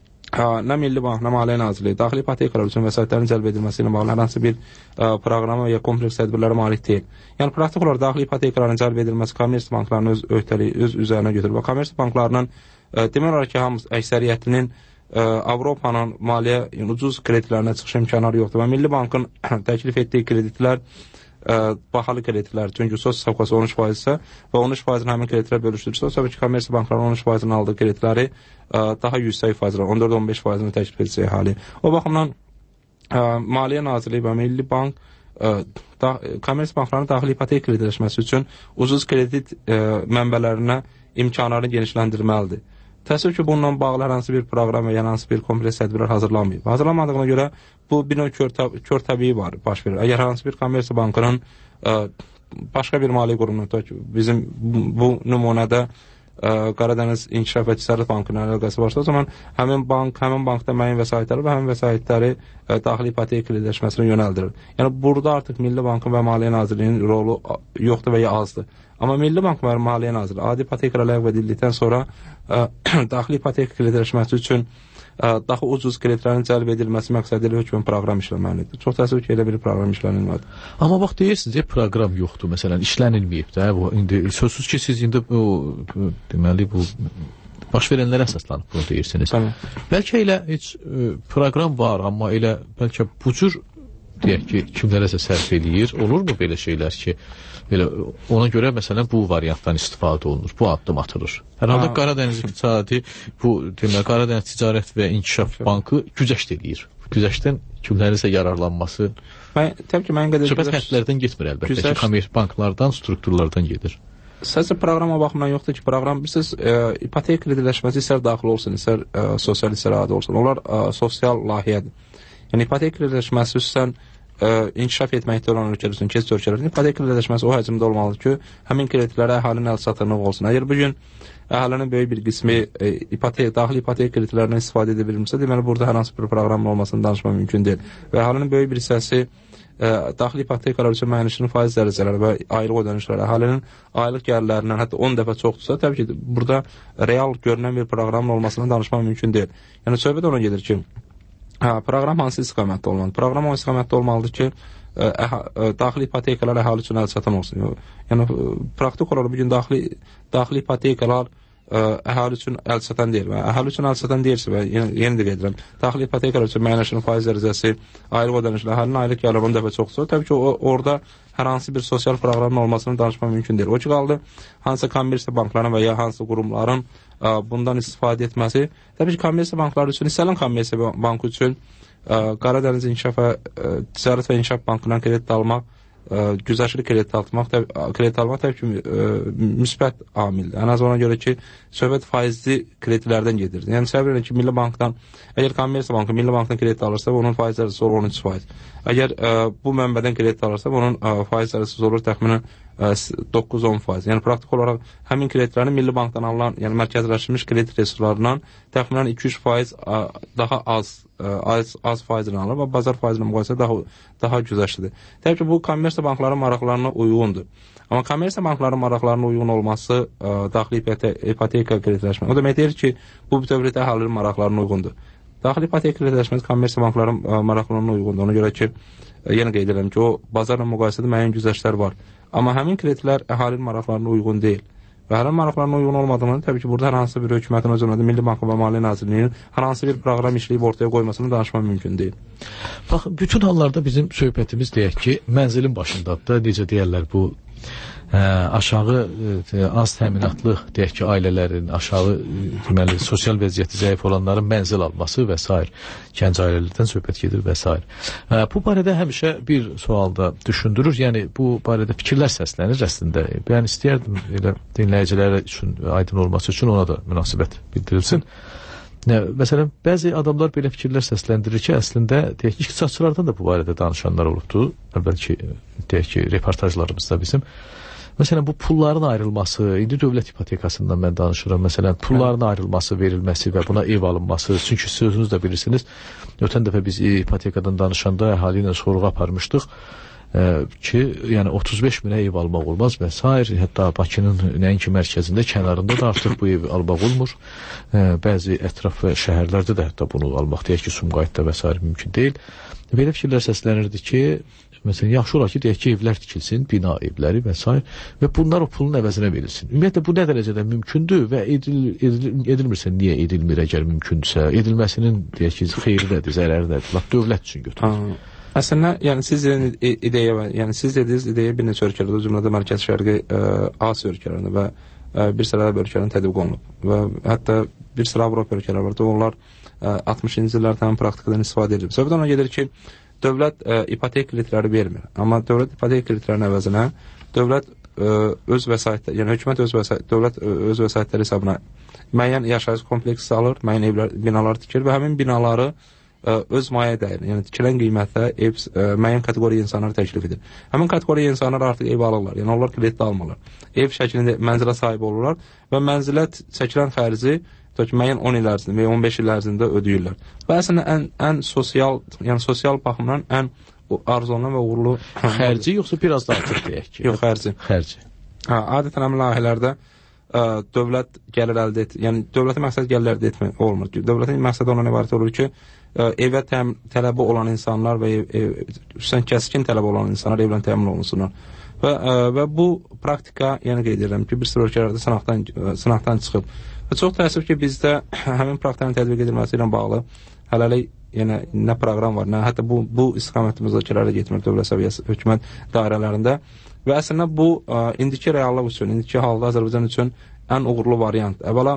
nə Milli Bank, nə Maliyyə Nazirliyi daxili ipotekalar üçün vəsaitlərin cəlb edilməsi ilə bağlı hər hansı bir proqrama və ya kompleks tədbirlərə malik deyil. Yəni praktik olaraq daxili ipotekaların cəlb edilməsi kommersiya banklarının öz öhdəliyi öz üzərinə götürür və kommersiya banklarının demək olar ki, hamısı əksəriyyətinin Avropanın maliyyə yəni, ucuz kreditlərinə çıxış imkanları yoxdur və Milli Bankın təklif etdiyi kreditlər ə, bahalı kreditlər, çünki sos stavkası on üç faiz isə və on üç faizin həmin kreditlər bölüşdürürsə, o səbəb ki, kommersiya banklarının on üç faizin aldığı kreditləri ə, daha yüksək faizlər, on dörd on beş faizini təklif edəcək hali. O baxımdan ə, Maliyyə Nazirliyi və Milli Bank ə, da, kommersiya banklarının daxili ipotek kreditləşməsi üçün ucuz kredit ə, mənbələrinə imkanlarını genişləndirməlidir. Təəssüf ki, bununla bağlı hər hansı bir proqram və ya hansı bir kompleks tədbirlər hazırlanmayıb. Hazırlanmadığına görə bu bir növ kör, kör təbii var, baş verir. Əgər hər hansı bir kommersiya bankının ə, başqa bir maliyyə qurumuna, bizim bu, bu nümunədə ə, Qaradəniz İnkişaf və Ticarət Bankının əlaqəsi varsa, o zaman həmin bank, həmin bankda müəyyən vəsaitləri və həmin vəsaitləri ə, daxili ipotek kreditləşməsinə yönəldirir. Yəni burada artıq Milli Bankın və Maliyyə Nazirliyinin rolu yoxdur və ya azdır. Amma Milli Bank və Maliyyə Nazirliyi adi ipotekalar ləğv edildikdən sonra ə, daxili ipotek kreditləşməsi üçün ə, daha ucuz kreditlərin cəlb edilməsi məqsədilə hökmən proqram işləməlidir. Çox təəssüf ki, elə bir proqram işlənilməlidir. Amma bax deyirsiniz, proqram yoxdur, məsələn, işlənilməyib də. Bu indi sözsüz ki, siz indi o deməli bu baş verənlərə əsaslanıb bunu deyirsiniz. Tamam. Bəlkə elə heç ə, proqram var, amma elə bəlkə bu cür deyək ki, kimlərəsə sərf eləyir. Olurmu belə şeylər ki, belə ona görə məsələn bu variantdan istifadə olunur, bu addım atılır. Hər halda Qaradəniz İqtisadi bu demək Qaradəniz Ticarət və İnkişaf Bankı güzəşt eləyir. Güzəştdən kimlərinsə yararlanması. Mən təbii ki, mən qədər söhbət xərclərdən getmir əlbəttə güzəşt... ki, kommersiya banklardan, strukturlardan gedir. Sadəcə proqram o baxımdan yoxdur ki, proqram bilirsiniz, e, ipotek kreditləşməsi istər daxil olsun, istər e, sosial istər adi olsun. Onlar e, sosial layihədir. Yəni ipotek kreditləşməsi xüsusən ə, inkişaf etməkdə olan ölkələr üçün, keçid ölkələrinin ipotek kreditləşməsi o həcmdə olmalıdır ki, həmin kreditlərə əhalinin əl çatırlığı olsun. Əgər bu gün əhalinin böyük bir qismi e, ipotek, daxili ipotek kreditlərindən istifadə edə bilmirsə, deməli burada hər hansı bir proqramın olmasını danışmaq mümkün deyil. Və əhalinin böyük bir hissəsi ə, daxili ipotekalar üçün müəyyənləşdirilmiş faiz dərəcələri və aylıq ödənişləri əhalinin aylıq gəlirlərindən hətta on dəfə çoxdursa, təbii ki, burada real görünən bir proqramın olmasını danışmaq mümkün deyil. Yəni söhbət ona gedir ki, hə, proqram hansı istiqamətdə olmalıdır? Proqram o istiqamətdə olmalıdır ki, ə, ə, daxili ipotekalar əhali üçün əlçatan olsun. Yəni praktik olaraq bu gün daxili daxili ipotekalar ə, əhali üçün əlçatan deyil. Və əhali üçün əlçatan deyilsə və yenə, yenə də qeyd edirəm, daxili ipotekalar üçün müəyyənləşdirilmiş faiz dərəcəsi, aylıq ödənişlər, əhalinin aylıq gəliri on dəfə çoxdursa, təbii ki, o, orada hər hansı bir sosial proqramın olmasını danışmaq mümkün deyil. O ki qaldı, hansısa kommersiya banklarının və ya hansısa qurumların ə, bundan istifadə etməsi, təbii ki, kommersiya bankları üçün, istənilən kommersiya bankı üçün ə, Qaradəniz İnkişaf və ə, Ticarət və İnkişaf Bankından kredit almaq, ə, güzəştli kredit almaq, təbii, kredit almaq təbii ki, ə, müsbət amildir. Ən az ona görə ki, söhbət faizli kreditlərdən gedir. Yəni səbəb verir ki, Milli Bankdan, əgər kommersiya bankı Milli Bankdan kredit alırsa, onun faiz dərəcəsi olur on üç faiz. Əgər ə, bu mənbədən kredit alırsa, onun ə, faiz dərəcəsi olur təxminən doqquz on faiz. Yəni praktik olaraq həmin kreditlərin Milli Bankdan alınan, yəni mərkəzləşdirilmiş kredit resurslarından təxminən iki üç faiz ə, daha az, ə, az az faizlə alınır və bazar faizinə müqayisədə daha daha güzəştlidir. Təbii ki, bu kommersiya banklarının maraqlarına uyğundur. Amma kommersiya banklarının maraqlarına uyğun olması ə, daxili ipoteka kreditləşmə. O demək deyir ki, bu bütövlükdə əhalinin maraqlarına uyğundur. Daxili ipoteka kreditləşməsi kommersiya banklarının ə, maraqlarına uyğundur. Ona görə ki, ə, yenə qeyd edirəm ki, o bazarla müqayisədə müəyyən güzəştlər var. Amma həmin kreditlər əhalinin maraqlarına uyğun deyil. Və əhalinin maraqlarına uyğun olmadığını təbii ki, burada hər hansı bir hökumətin özü öndə Milli Bankı və Maliyyə Nazirliyinin hər hansı bir proqram işləyib ortaya qoymasını danışmaq mümkün deyil. Bax, bütün hallarda bizim söhbətimiz deyək ki, mənzilin başındadır da, necə deyərlər bu ə, aşağı ə, az təminatlı deyək ki, ailələrin, aşağı ə, deməli sosial vəziyyəti zəif olanların mənzil alması və s. gənc ailələrdən söhbət gedir və s. Ə, bu barədə həmişə bir sual da düşündürür. Yəni bu barədə fikirlər səslənir əslində. Ben istəyərdim elə dinləyicilərə üçün aydın olması üçün ona da münasibət bildirilsin. Nə, məsələn, bəzi adamlar belə fikirlər səsləndirir ki, əslində deyək ki, iqtisadçılardan da bu barədə danışanlar olubdu. Əvvəlki deyək ki, reportajlarımızda bizim. Məsələn, bu pulların ayrılması, indi dövlət ipotekasından mən danışıram. Məsələn, pulların ayrılması, verilməsi və buna ev alınması. Çünki sözünüz də bilirsiniz, ötən dəfə biz ipotekadan danışanda əhali ilə sorğu aparmışdıq. Ə, ki, yəni otuz beş minə ev almaq olmaz və s. Hətta Bakının nəinki mərkəzində, kənarında da artıq bu ev almaq olmur. Ə, bəzi ətraf və şəhərlərdə də hətta bunu almaq, deyək ki, Sumqayıtda və s. mümkün deyil. Belə fikirlər səslənirdi ki, məsələn, yaxşı olar ki, deyək ki, evlər tikilsin, bina evləri və s. və bunlar o pulun əvəzinə verilsin. Ümumiyyətlə, bu nə dərəcədə mümkündür və edil, edil, edilmirsə, niyə edilmir əgər mümkündürsə? Edilməsinin, deyək ki, xeyri nədir, zərəri nədir? Laf dövlət üçün götürür. Əslində, yəni siz ideya və yəni siz dediniz ideya bir neçə ölkələrdə, o cümlədə Mərkəzi Şərqi ə, Asiya ölkələrində və ə, bir sıra ölkələrində tətbiq olunub və hətta bir sıra Avropa ölkələri var. Onlar ə, altmışıncı illərdə həmin praktikadan istifadə edir. Söhbət ona gedir ki, dövlət ə, ipotek kreditləri vermir. Amma dövlət ipotek kreditlərinin əvəzinə dövlət ə, öz vəsaitləri, yəni hökumət öz vəsait, dövlət ə, öz vəsaitləri hesabına müəyyən yaşayış kompleksi alır, müəyyən evlər, binalar tikir və həmin binaları öz mayə dəyərini, yəni tikilən qiymətə ev ə, müəyyən kateqoriya insanları təklif edir. Həmin kateqoriya insanlar artıq ev alırlar, yəni onlar kredit almırlar. Ev şəklində mənzilə sahib olurlar və mənzilə çəkilən xərci ki, müəyyən on il ərzində və on beş il ərzində ödəyirlər. Və əslində ən, ən sosial, yəni sosial baxımdan ən arzulanan və uğurlu xərci yoxsa biraz da artıq deyək ki? Yox, xərci. Xərci. Hə, adətən həmin layihələrdə ə, dövlət gəlir əldə et, yəni dövlətin məqsəd gəlir əldə etmək olmur. Dövlətin məqsədi ondan ibarət olur ki, evə təm, tələbi olan insanlar və ev, ev, xüsusən kəskin tələbi olan insanlar evlə təmin olunsunlar. Və, ə, və bu praktika, yəni qeyd edirəm ki, bir sıra ölkələrdə sınaqdan, sınaqdan çıxıb. Və çox təəssüf ki, bizdə həmin praktikanın tətbiq edilməsi ilə bağlı hələlik yəni, nə proqram var, nə hətta bu, bu istiqamətli müzakirələrə getmir dövlət səviyyəsi hökumət dairələrində. Və əslində bu ə, indiki reallıq üçün, indiki halda Azərbaycan üçün ən uğurlu variant. Əvvəla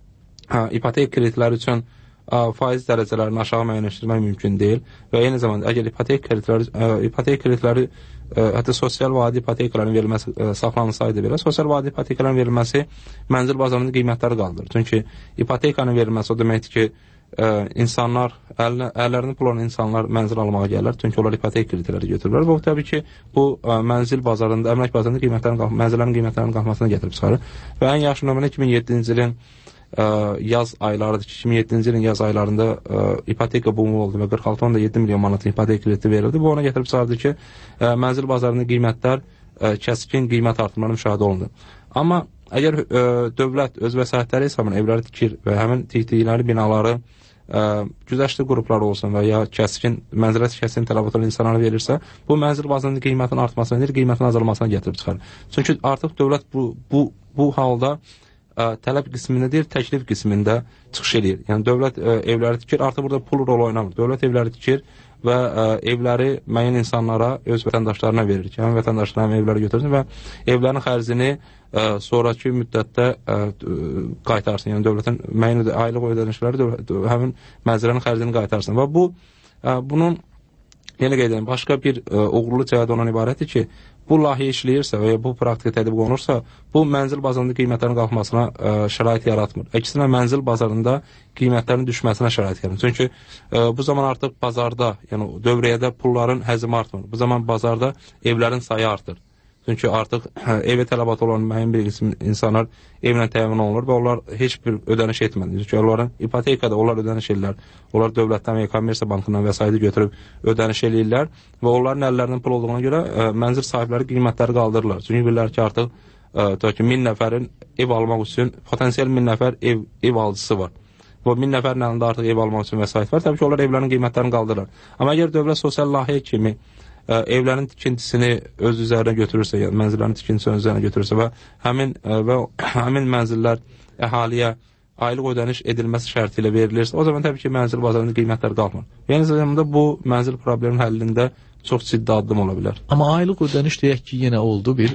ə, ipotek kreditləri üçün ə, faiz dərəcələrini aşağı müəyyənləşdirmək mümkün deyil və eyni zamanda əgər ipotek kreditləri, ə, ipotek kreditləri ə, hətta sosial vadi ipotekaların verilməsi ə, saxlanılsaydı belə, sosial vadi ipotekaların verilməsi mənzil bazarında qiymətləri qaldırır. Çünki ipotekanın verilməsi o deməkdir ki, ə, insanlar, əl, əllərini pul olan insanlar mənzil almağa gəlirlər, çünki onlar ipotek kreditləri götürürlər və bu təbii ki, bu ə, mənzil bazarında, əmlak bazarında qiymətlərin, mənzillərin qiymətlərinin qalxmasına gətirib çıxarır. Və ən yaxşı nömrə iki min yeddinci ilin ə, yaz aylarıdır ki, iki min yeddinci ilin yaz aylarında ə, ipoteka bumu oldu və qırx altı nöqtə yeddi milyon manat ipotek krediti verildi. Bu ona gətirib çıxardı ki, ə, mənzil bazarında qiymətlər ə, kəskin qiymət artımları müşahidə olundu. Amma əgər ə, dövlət öz vəsaitləri hesabına evləri tikir və həmin tikdikləri binaları ə, güzəştli qruplar olsun və ya kəskin, mənzillə kəskin tələbat olan insanlara verirsə, bu mənzil bazarında qiymətin artmasına, deyir, qiymətin azalmasına gətirib çıxarır. Çünki artıq dövlət bu, bu, bu halda ə, tələb qismində deyil, təklif qismində çıxış edir. Yəni dövlət ə, evləri tikir, artıq burada pul rol oynamır. Dövlət evləri tikir və ə, evləri müəyyən insanlara, öz vətəndaşlarına verir ki, həmin vətəndaşlar həmin evləri götürsün və evlərin xərzini ə, sonraki müddətdə ə, qaytarsın. Yəni dövlətin müəyyən aylıq ödənişləri dövlət, həmin mənzillərin xərzini qaytarsın. Və bu, ə, bunun yenə qeyd edirəm, başqa bir ə, uğurlu cəhət ondan ibarətdir ki, bu layihə işləyirsə və ya bu praktika tətbiq olunursa, bu mənzil bazarında qiymətlərin qalxmasına ə, şərait yaratmır. Əksinə mənzil bazarında qiymətlərin düşməsinə şərait yaratır. Çünki ə, bu zaman artıq bazarda, yəni dövriyyədə pulların həcmi artmır. Bu zaman bazarda evlərin sayı artır. Çünki artıq hə, evə tələbat olan müəyyən bir qism insanlar evlə təmin olunur və onlar heç bir ödəniş etmədi. Çünki onların ipotekada onlar ödəniş edirlər. Onlar dövlətdən və kommersiya bankından vəsaiti götürüb ödəniş edirlər və onların əllərinin pul olduğuna görə ə, mənzil sahibləri qiymətləri qaldırırlar. Çünki bilirlər ki, artıq ə, ki, min nəfərin ev almaq üçün potensial min nəfər ev, ev alıcısı var. Və min nəfərin əlində artıq ev almaq üçün vəsait var. Təbii ki, onlar evlərin qiymətlərini qaldırırlar. Amma əgər dövlət sosial layihə kimi ə, evlərin tikintisini öz üzərinə götürürsə, yəni mənzillərin tikintisini öz üzərinə götürürsə və həmin ə, və həmin mənzillər əhaliyə aylıq ödəniş edilməsi şərti ilə verilirsə, o zaman təbii ki, mənzil bazarında qiymətlər qalxmır. Yəni zamanda bu mənzil probleminin həllində çox ciddi addım ola bilər. Amma aylıq ödəniş deyək ki, yenə oldu bir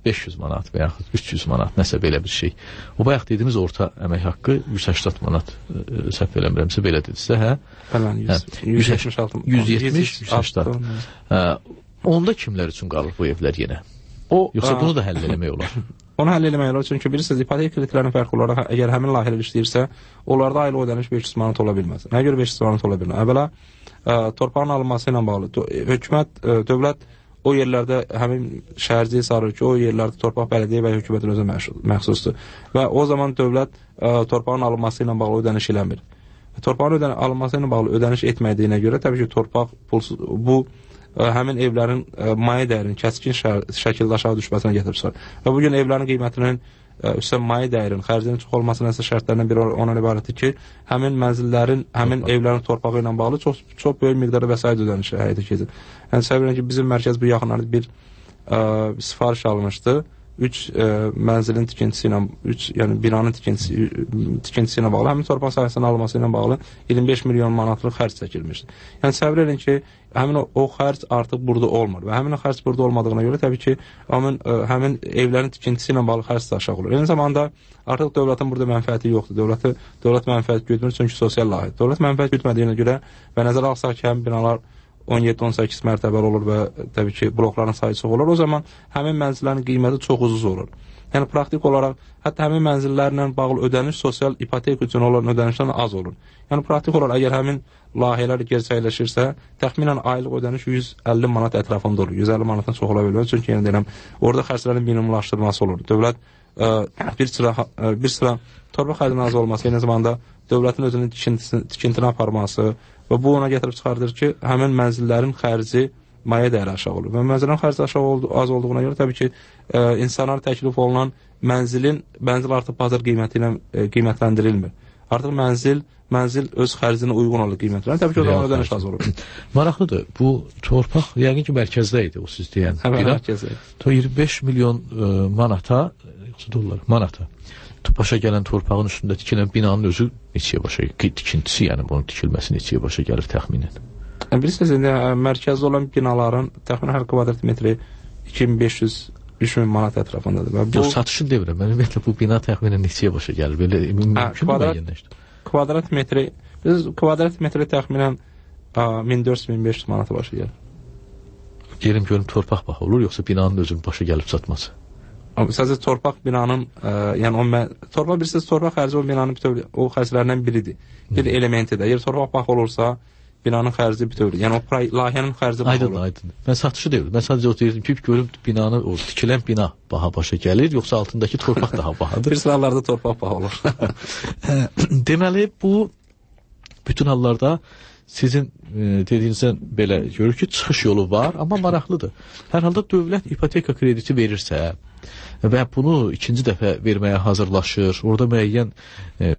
beş yüz manat və yaxud üç yüz manat, nəsə belə bir şey. O bayaq dediyimiz orta əmək haqqı yüz səksən manat, səhv eləmirəmsə belə dedinizsə, hə? yüz yetmiş altı. yüz yetmiş, yüz səksən. Onda kimlər üçün qalır bu evlər yenə? O, yoxsa bunu da həll eləmək olar? Onu həll eləmək olar, çünki bilirsiniz, ipotek kreditlərinin fərqi olaraq, əgər həmin layihələr işləyirsə, onlarda aylı ödəniş beş yüz manat ola bilməz. Nəyə görə beş yüz manat ola bilməz? Əvvəla, torpağın alınması ilə bağlı, hökumət, dövlət o yerlərdə həmin şəhərciyi sarır ki, o yerlərdə torpaq bələdiyyə və hökumətin özü məxsusdur. Və o zaman dövlət torpağın alınması ilə bağlı ödəniş eləmir. Torpağın ödəniş, alınması ilə bağlı ödəniş etmədiyinə görə, təbii ki, torpaq pulsuz, bu həmin evlərin mayə dəyərinin kəskin şəkildə aşağı düşməsinə gətirmişlər. Və bugün evlərin qiymətinin üstən mayə dəyərinin, xərcinin çox olmasının əsas şərtlərindən biri ondan ibarətdir ki, həmin mənzillərin, həmin evlərin torpağı ilə bağlı çox, çox böyük miqdarda vəsait ödənişi həyata keçir. Yəni, səbəbən ki, bizim mərkəz bu yaxınlarda bir ə, sifariş almışdı. üç ə, mənzilin tikintisi ilə, üç, yəni binanın tikintisi, tikintisi ilə bağlı, həmin torpaq sahəsinin alınması ilə bağlı iyirmi beş milyon manatlıq xərc çəkilmişdir. Yəni, səbir edin ki, həmin o, o xərc artıq burada olmur və həmin o xərc burada olmadığına görə təbii ki, həmin, ə, həmin evlərin tikintisi ilə bağlı xərc də aşağı olur. Eyni zamanda artıq dövlətin burada mənfəəti yoxdur. Dövləti, dövlət mənfəət güdmür, çünki sosial layihə. Dövlət mənfəət güdmədiyinə görə və nəzərə alsaq ki, həmin binalar on yeddi on səkkiz mərtəbəli olur və təbii ki, blokların sayı çox olur. O zaman həmin mənzillərin qiyməti çox ucuz olur. Yəni, praktik olaraq, hətta həmin mənzillərlə bağlı ödəniş sosial ipotek üçün olan ödənişdən az olur. Yəni, praktik olaraq, əgər həmin layihələr gerçəkləşirsə, təxminən aylıq ödəniş yüz əlli manat ətrafında olur. yüz əlli manatdan çox ola bilmir. Çünki, yəni deyirəm, orada xərclərin minimumlaşdırılması olur. Dövlət ə, bir sıra, ə, bir sıra torpaq xərcinin az olması, eyni zamanda dövlətin özünün tikintini aparması və bu ona gətirib çıxardır ki, həmin mənzillərin xərci mayə dəyəri aşağı olur. Və mənzilin xərci aşağı oldu, az olduğuna görə təbii ki, ə, insanlara təklif olunan mənzilin, mənzil artıq bazar qiyməti ilə ə, qiymətləndirilmir. Artıq mənzil, mənzil öz xərcinə uyğun olur qiymətlərə. Təbii ki, o zaman ödəniş az olur. Maraqlıdır. Bu torpaq yəqin ki, mərkəzdə idi, o siz deyən. Həmən mərkəzdə. iyirmi beş milyon ə, manata, yoxsa dollar, manata başa gələn torpağın üstündə tikilən binanın özü neçəyə başa gəlir? Tikintisi, yəni bunun tikilməsi neçəyə başa gəlir təxminən? Bilirsiniz, indi mərkəzdə olan binaların təxminən hər kvadrat metri iki min beş yüz üç min manat ətrafındadır. Və bu... Yox, satışı demirəm. Mən ümumiyyətlə bu bina təxminən neçəyə başa gəlir? Belə mümkün müəyyənləşdir? Kvadrat metri, biz kvadrat metri təxminən min dörd yüz min beş yüz manata başa gəlir. Gelim görüm torpaq baxa olur, yoxsa binanın özünün başa gəlib satması? Sadəcə torpaq binanın, ə, yəni o mən, torpaq bilirsiniz, torpaq xərci o binanın bütöv, o xərclərindən biridir. Bir hmm. elementidir. Əgər torpaq bax olursa, binanın xərci bütövdür. Yəni o layihənin xərci bax olur. Aydın, aydın. Mən satışı deyirdim. Mən sadəcə o deyirdim ki, görüm binanı, o tikilən bina baha başa gəlir, yoxsa altındakı torpaq daha bahadır. Bir sıralarda torpaq baha olur. Deməli, bu bütün hallarda sizin e, dediyinizdən belə görür ki, çıxış yolu var, amma maraqlıdır. Hər halda dövlət ipoteka krediti verirsə və bunu ikinci dəfə verməyə hazırlaşır, orada müəyyən e,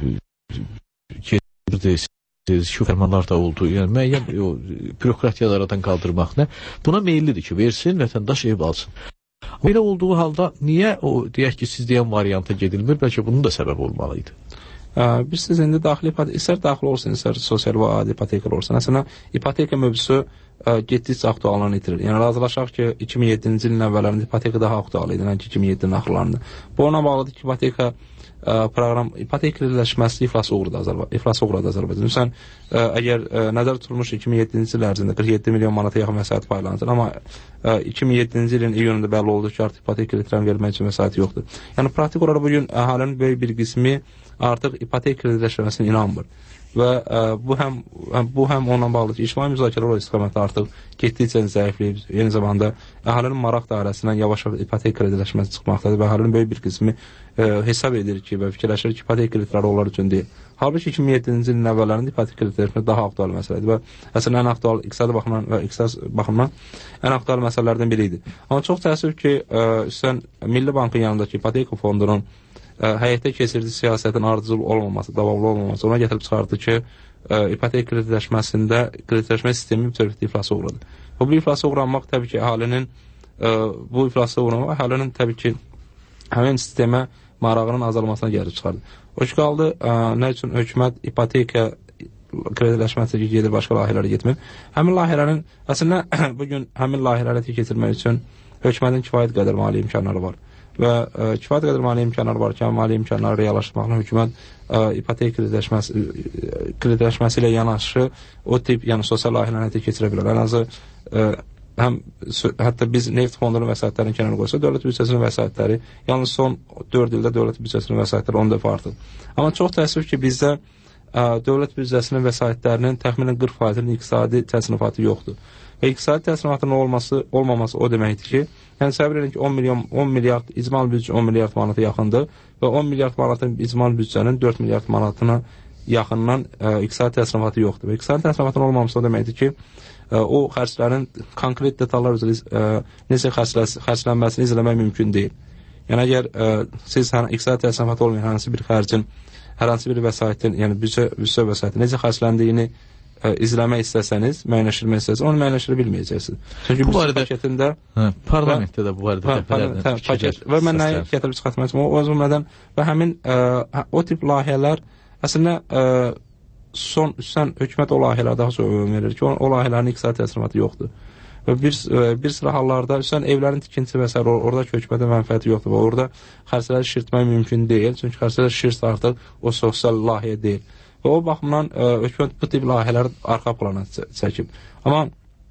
şu fərmanlar da oldu, yəni müəyyən o, bürokratiyaları aradan qaldırmaq nə? Buna meyillidir ki, versin, vətəndaş ev alsın. Belə olduğu halda niyə o, deyək ki, siz deyən varianta gedilmir, bəlkə bunun da səbəb olmalıydı. Bir siz indi daxili ipoteka, istər daxil olsun, istər sosial və adi ipoteka olsun. Əslində, ipoteka mövzusu getdikcə aktuallığını itirir. Yəni, razılaşaq ki, iki min yeddinci ilin əvvəllərində ipoteka daha aktual idi, yəni iki min yeddinin axırlarında. Bu ona bağlıdır ki, ipoteka proqram, ipoteka kreditləşməsi iflasa uğradı Azərbaycan. İflasa uğradı Azərbaycan. Məsələn, əgər nəzər tutulmuş iki min yeddinci il ərzində qırx yeddi milyon manata yaxın vəsait paylanır, amma iki min yeddinci ilin iyununda bəlli oldu ki, artıq ipoteka kreditlərini vermək üçün vəsait yoxdur. Yəni, praktik olaraq bugün əhalinin böyük bir qismi artıq ipoteka kreditləşməsinə inanmır. Və ə, bu həm bu həm onunla bağlıdır ki, ictimai müzakirələr o istiqamətdə artıq getdikcə zəifləyib, eyni zamanda əhalinin maraq dairəsindən yavaş-yavaş ipoteka kreditləşməsi çıxmaqdadır və əhalinin böyük bir qismi ə, hesab edir ki və fikirləşir ki, ipoteka kreditləri onlar üçün deyil. Halbuki iki min yeddinci ilin əvvəllərində ipoteka kreditləşmə daha aktual məsələdir və əslində ən aktual iqtisadi baxımdan və iqtisadi baxımdan ən aktual məsələlərdən biri idi. Amma çox təəssüf ki, ə, üstən Milli Bankın yanındakı ipoteka fondunun ə, həyata keçirdiyi siyasətin ardıcıl olmaması, davamlı olmaması ona gətirib çıxardı ki, ə, ipoteka kreditləşməsində kreditləşmə sistemi bütövlükdə iflasa uğradı. Bu bu iflasa uğranmaq təbii ki, əhalinin ə, bu iflasa uğramaq əhalinin təbii ki, həmin sistemə marağının azalmasına gəlib çıxardı. O ki qaldı, ə, nə üçün hökumət ipoteka kreditləşməsi gedir, başqa layihələrə getmir. Həmin layihələrin, əslində bugün həmin layihələri keçirmək üçün hökumətin kifayət qədər mali imkanları var. Və ə, kifayət qədər mali imkanları varkən, mali imkanları reallaşdırmaqla hökumət ə, ipotek kreditləşməsi, kreditləşməsi ilə yanaşı o tip, yəni sosial layihələr həyata keçirə bilər. Ən azı ə, həm hətta biz neft fondunun vəsaitlərini kənara qoysa, dövlət büdcəsinin vəsaitləri yalnız son dörd ildə dövlət büdcəsinin vəsaitləri on dəfə artıb. Amma çox təəssüf ki, bizdə ə, dövlət büdcəsinin vəsaitlərinin təxminən qırx faizinin iqtisadi təsnifatı yoxdur. Və iqtisadi təsnifatının olması, olmaması o deməkdir ki, yəni səbir edin ki, on milyon, on milyard, icmal büdcə on milyard manata yaxındır və on milyard manatın icmal büdcənin dörd milyard manatına yaxından ə, iqtisadi təsnifatı yoxdur. Və iqtisadi təsnifatının olmaması o deməkdir ki, ə, o xərclərin konkret detallar üzrə ə, necə xərclənməsini izləmək mümkün deyil. Yəni, əgər ə, siz hər, iqtisadi təsnifatı olmayan hər hansı bir xərcin, hər hansı bir vəsaitin, yəni büdcə, büdcə vəsaitin necə xərcləndiyini Ə, izləmək istəsəniz, müəyyənləşdirmək istəsəniz, onu müəyyənləşdirə bilməyəcəksiniz. Çünki bu paketində hə, parlamentdə də bu barədə dəfələrlə paket və mən nəyi gətirib çıxartmaq üçün o cümlədən və həmin ə, o tip layihələr əslində ə, son üstən hökumət o layihələr daha çox ümum verir ki, o, o layihələrin iqtisadi təsnifatı yoxdur. Və bir, ə, bir sıra hallarda üstən evlərin tikintisi və s. oradakı hökumətə mənfəəti yoxdur və orada xərcləri şişirtmək mümkün deyil. Çünki xərcləri şişirsə artıq o sosial layihə deyil. Və o baxımdan ə, hökumət bu tip layihələr arxa plana çəkib. Amma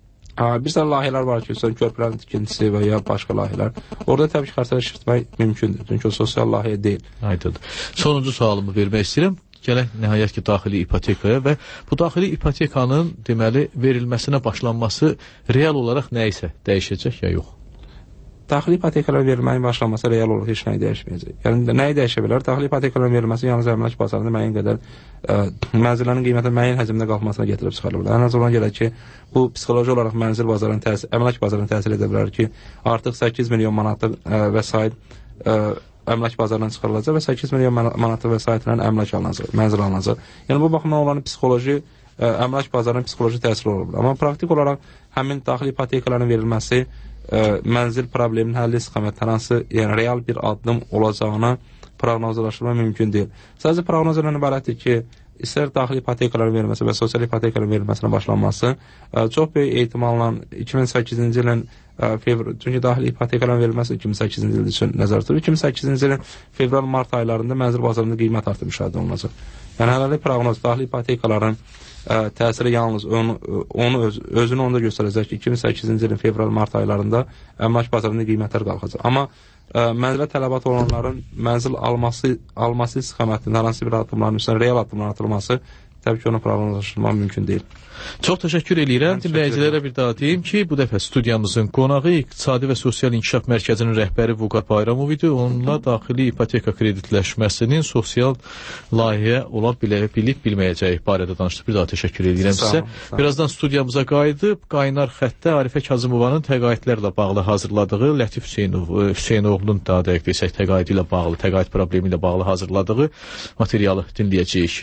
ə, bir sıra layihələr var ki, körpülərin tikintisi və ya başqa layihələr. Orada təbii ki, xərcləri şişirtmək mümkündür. Çünki o sosial layihə deyil. Aydındır. Sonuncu sualımı vermək istəyirəm. Gələk nəhayət ki, daxili ipotekaya və bu daxili ipotekanın deməli verilməsinə başlanması real olaraq nə isə dəyişəcək ya yox? Daxili ipotekalar verilməyin başlanması real olaraq heç nəyi dəyişməyəcək. Yəni nəyi dəyişə bilər? Daxili ipotekaların verilməsi yalnız əmlak bazarında müəyyən qədər ə, mənzillərin qiyməti müəyyən həcmdə qalxmasına gətirib çıxarır. Ən az ona görə ki, bu psixoloji olaraq mənzil bazarının təsir, əmlak bazarının təsir edə bilər ki, artıq səkkiz milyon manatlıq ə, vəsait ə, əmlak bazarından çıxarılacaq və səkkiz milyon manatlıq vəsaitlə əmlak alınacaq, mənzil alınacaq. Yəni bu baxımdan olan psixoloji ə, əmlak bazarının psixoloji təsiri ola bilər. Amma praktik olaraq həmin daxili ipotekaların verilməsi Ə, mənzil probleminin həlli istiqamətdən hansı, yəni real bir addım olacağına proqnozlaşdırma mümkün deyil. Sadəcə proqnozlardan ibarətdir ki, istər daxili ipotekaların verilməsi və sosial ipotekaların verilməsinə başlanması ə, çox böyük ehtimalla iki min səkkizinci ilin ə, fevral, çünki daxili ipotekaların verilməsi iki min səkkizinci il üçün nəzərdə tutulur. iki min səkkizinci ilin fevral-mart aylarında mənzil bazarında qiymət artım müşahidə olunacaq. Yəni hələlik proqnoz daxili ipotekaların ə, təsiri yalnız onu, onu öz, özünü onda göstərəcək ki, iki min səkkizinci ilin fevral-mart aylarında əmlak bazarında qiymətlər qalxacaq. Amma ə, mənzilə tələbat olanların mənzil alması, alması istiqamətində hər hansı bir addımların üstünə real addımların atılması təbii ki, onu proqnozlaşdırmaq mümkün deyil. Çox təşəkkür edirəm. Dinləyicilərə bir daha deyim ki, bu dəfə studiyamızın qonağı İqtisadi və Sosial İnkişaf Mərkəzinin rəhbəri Vüqar Bayramov idi. Onunla daxili ipoteka kreditləşməsinin sosial layihə ola bilib bilməyəcəyi barədə danışdıq. Bir daha təşəkkür edirəm sizə. Birazdan studiyamıza qayıdıb, qaynar xəttə Arifə Kazımovanın təqaüdlərlə bağlı hazırladığı, Lətif Hüseynov, Hüseynoğlunun daha dəqiq desək təqaüdü ilə bağlı, təqaüd problemi ilə bağlı hazırladığı materialı dinləyəcəyik.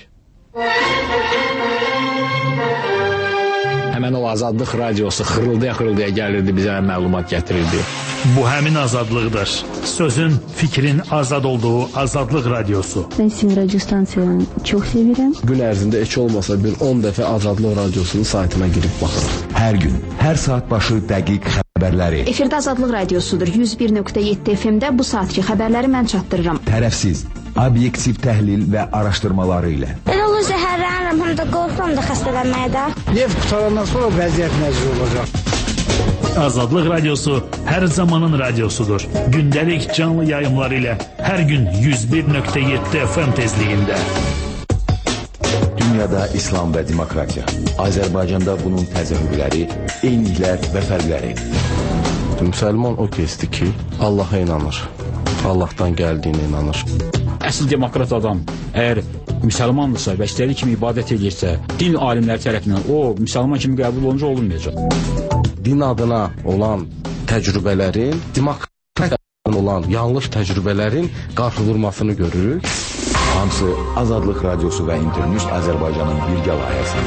Həmən o Azadlıq radiosu xırıldaya-xırıldaya gəlirdi, bizə məlumat gətirirdi. Bu həmin azadlıqdır. Sözün, fikrin azad olduğu Azadlıq radiosu. Ben sizin radyo stansiyanı çok sevirəm. Gün ərzində heç olmasa bir on dəfə Azadlıq radiosunun saytına girib baxır. Hər gün, hər saat başı dəqiq xəbərləri. Efirdə Azadlıq radiosudur. yüz bir nöqtə yeddi F M-də bu saatki xəbərləri mən çatdırıram. Tərəfsiz, obyektiv təhlil və araşdırmaları ilə. Elə olur zəhərlənirəm, həm də qorxuram da xəstələnməyə də. Neft qutarandan sonra vəziyyət nəzir olacaq. Azadlıq radiosu hər zamanın radiosudur. Gündəlik canlı yayımlar ilə hər gün yüz bir nöqtə yeddi F M tezliyində. Dünyada İslam və demokratiya. Azərbaycanda bunun təzahürləri, eyniliklər və fərqləri. Müsəlman o kəsdir ki, Allaha inanır. Allahdan gəldiyinə inanır. Əsl demokrat adam əgər müsəlmandırsa və istədiyi kimi ibadət edirsə, din alimləri tərəfindən o müsəlman kimi qəbul olunca olunmayacaq. Din adına olan təcrübələrin, demokrat olan yanlış təcrübələrin qarşıdurmasını görürük. Hamısı Azadlıq radiosu və İnternews Azərbaycanın birgə layihəsində.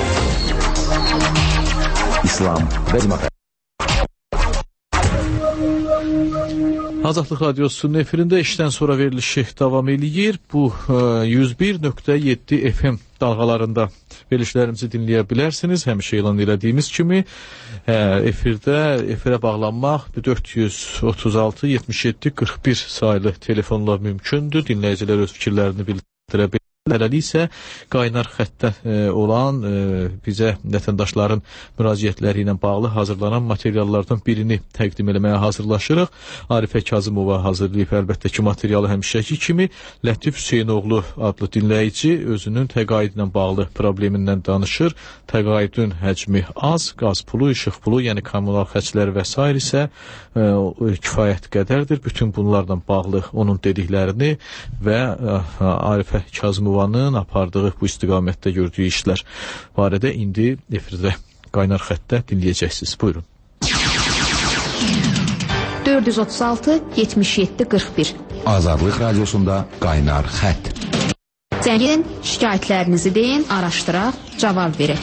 İslam və demokratiya. Azadlıq Radiosunun efirində işdən sonra verilişi davam eləyir. Bu yüz bir nöqtə yeddi F M dalğalarında verilişlərimizi dinləyə bilərsiniz. Həmişə elan elədiyimiz kimi efirdə efirə bağlanmaq dörd yüz otuz altı yetmiş yeddi qırx bir sayılı telefonla mümkündür. Dinləyicilər öz fikirlərini bildirə bilər. Hələlik isə qaynar xəttdə e, olan e, bizə vətəndaşların müraciətləri ilə bağlı hazırlanan materiallardan birini təqdim eləməyə hazırlaşırıq. Arifə Kazımova hazırlayıb əlbəttə ki, materialı həmişəki kimi. Lətif Hüseynoğlu adlı dinləyici özünün təqaüd ilə bağlı problemindən danışır. Təqaüdün həcmi az, qaz pulu, işıq pulu, yəni kommunal xərclər və s. isə e, kifayət qədərdir. Bütün bunlarla bağlı onun dediklərini və e, Arifə Kazımova apardığı bu istiqamətdə gördüyü işlər barədə indi efirdə qaynar xəttdə dinləyəcəksiniz. Buyurun. dörd yüz otuz altı yetmiş yeddi qırx bir Azadlıq Radiosunda qaynar xətt. Zəngin şikayətlərinizi deyin, araşdıraq, cavab verək.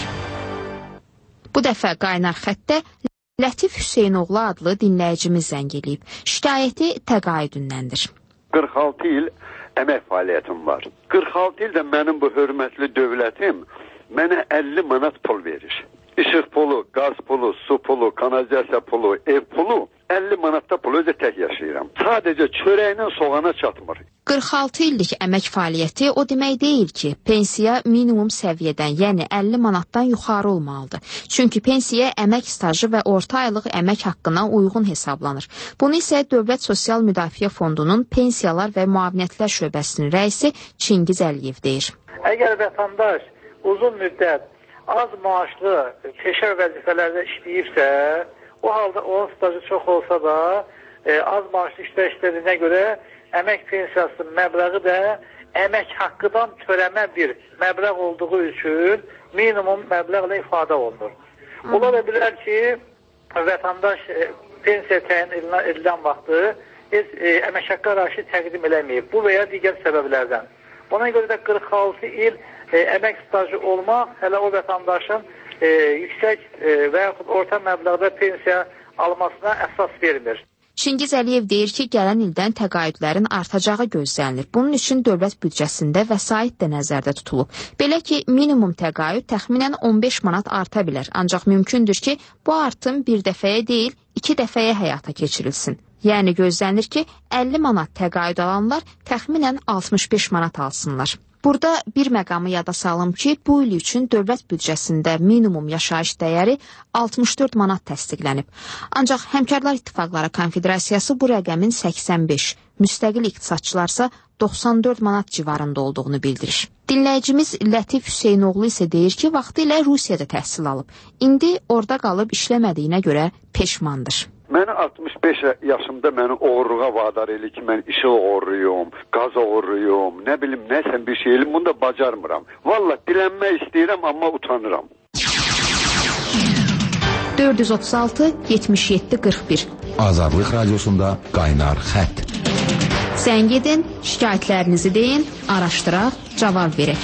Bu dəfə qaynar xəttdə Lətif Hüseynoğlu adlı dinləyicimiz zəng eləyib. Şikayəti təqaüdündəndir. qırx altı il əmək fəaliyyətim var. qırx altı ildə mənim bu hörmətli dövlətim mənə əlli manat pul verir. İşıq pulu, qaz pulu, su pulu, kanalizasiya pulu, ev pulu, əlli manatda pul özə tək yaşayıram. Sadəcə çörəklə soğana çatmır. qırx altı illik əmək fəaliyyəti o demək deyil ki, pensiya minimum səviyyədən, yəni əlli manatdan yuxarı olmalıdır. Çünki pensiya əmək stajı və orta aylıq əmək haqqına uyğun hesablanır. Bunu isə Dövlət Sosial Müdafiə Fondunun Pensiyalar və Müavinətlər Şöbəsinin rəisi Çingiz Əliyev deyir. Əgər vətəndaş uzun müddət az maaşlı peşə vəzifələrdə işləyibsə, o halda onun stajı çox olsa da e, az maaşlı işlə işlədiyinə görə əmək pensiyasının məbləği də əmək haqqıdan törəmə bir məbləğ olduğu üçün minimum məbləğlə ifadə olunur. Ola da bilər ki, vətəndaş e, pensiya təyin edilən vaxtı heç e, əmək haqqı araşı təqdim eləməyib. Bu və ya digər səbəblərdən. Ona görə də qırx altı il e, əmək stajı olmaq hələ o vətəndaşın e, yüksək e, və yaxud orta məbləğdə pensiya almasına əsas vermir. Çingiz Əliyev deyir ki, gələn ildən təqaüdlərin artacağı gözlənilir. Bunun üçün dövlət büdcəsində vəsait də nəzərdə tutulub. Belə ki, minimum təqaüd təxminən on beş manat arta bilər. Ancaq mümkündür ki, bu artım bir dəfəyə deyil, iki dəfəyə həyata keçirilsin. Yəni gözlənilir ki, əlli manat təqaüd alanlar təxminən altmış beş manat alsınlar. Burada bir məqamı yada salım ki, bu il üçün dövlət büdcəsində minimum yaşayış dəyəri altmış dörd manat təsdiqlənib. Ancaq Həmkarlar İttifaqları Konfederasiyası bu rəqəmin səksən beş, müstəqil iqtisadçılarsa doxsan dörd manat civarında olduğunu bildirir. Dinləyicimiz Lətif Hüseynoğlu isə deyir ki, vaxtilə Rusiyada təhsil alıb. İndi orada qalıb işləmədiyinə görə peşmandır. Məni altmış beş yaşımda məni oğurluğa vadar edir ki, mən işıq oğurluyum, qaz oğurluyum, nə bilim, nəsən bir şey elim, bunu da bacarmıram. Valla dilənmək istəyirəm, amma utanıram. dörd yüz otuz altı yetmiş yeddi qırx bir Azadlıq Radiosunda qaynar xətt. Zəng edin, şikayətlərinizi deyin, araşdıraq, cavab verək.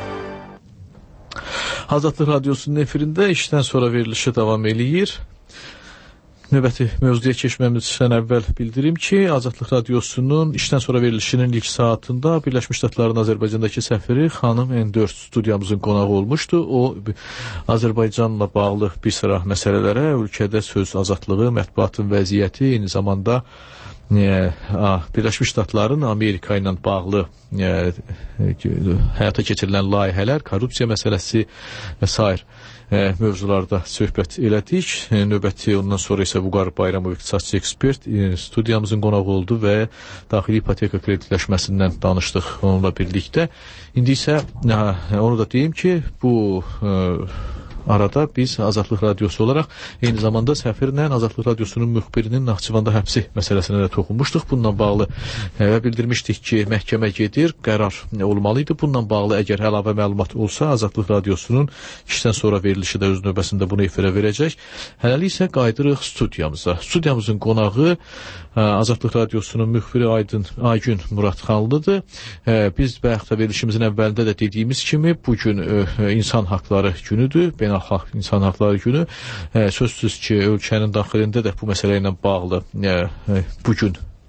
Azadlıq Radiosunun efirində işdən sonra verilişi davam eləyir. Növbəti mövzuya keçməmizdən əvvəl bildirim ki, Azadlıq Radiosunun işdən sonra verilişinin ilk saatında Birləşmiş Ştatların Azərbaycandakı səfiri xanım N dörd studiyamızın qonağı olmuşdu. O, Azərbaycanla bağlı bir sıra məsələlərə, ölkədə söz azadlığı, mətbuatın vəziyyəti, eyni zamanda Birləşmiş Ştatların Amerika ilə bağlı həyata keçirilən layihələr, korrupsiya məsələsi və s. mövzularda söhbət elədik. Növbəti ondan sonra isə Vüqar Bayramov iqtisadçı ekspert studiyamızın qonağı oldu və daxili ipoteka kreditləşməsindən danışdıq onunla birlikdə. İndi isə onu da deyim ki, bu arada biz Azadlıq Radiosu olaraq eyni zamanda səfirlə Azadlıq Radiosunun müxbirinin Naxçıvanda həbsi məsələsinə də toxunmuşduq. Bununla bağlı və bildirmişdik ki, məhkəmə gedir, qərar olmalıydı. Bununla bağlı əgər əlavə məlumat olsa, Azadlıq Radiosunun işdən sonra verilişi də öz növbəsində bunu efirə verəcək. Hələlik isə qaydırıq studiyamıza. Studiyamızın qonağı Azadlıq Radiosunun müxbiri Aydın Aygün Muradxanlıdır. Biz bayaq da verilişimizin əvvəlində də dediyimiz kimi bugün insan haqları günüdür, beynəlxalq insan haqları günü. Sözsüz ki, ölkənin daxilində də bu məsələ ilə bağlı bugün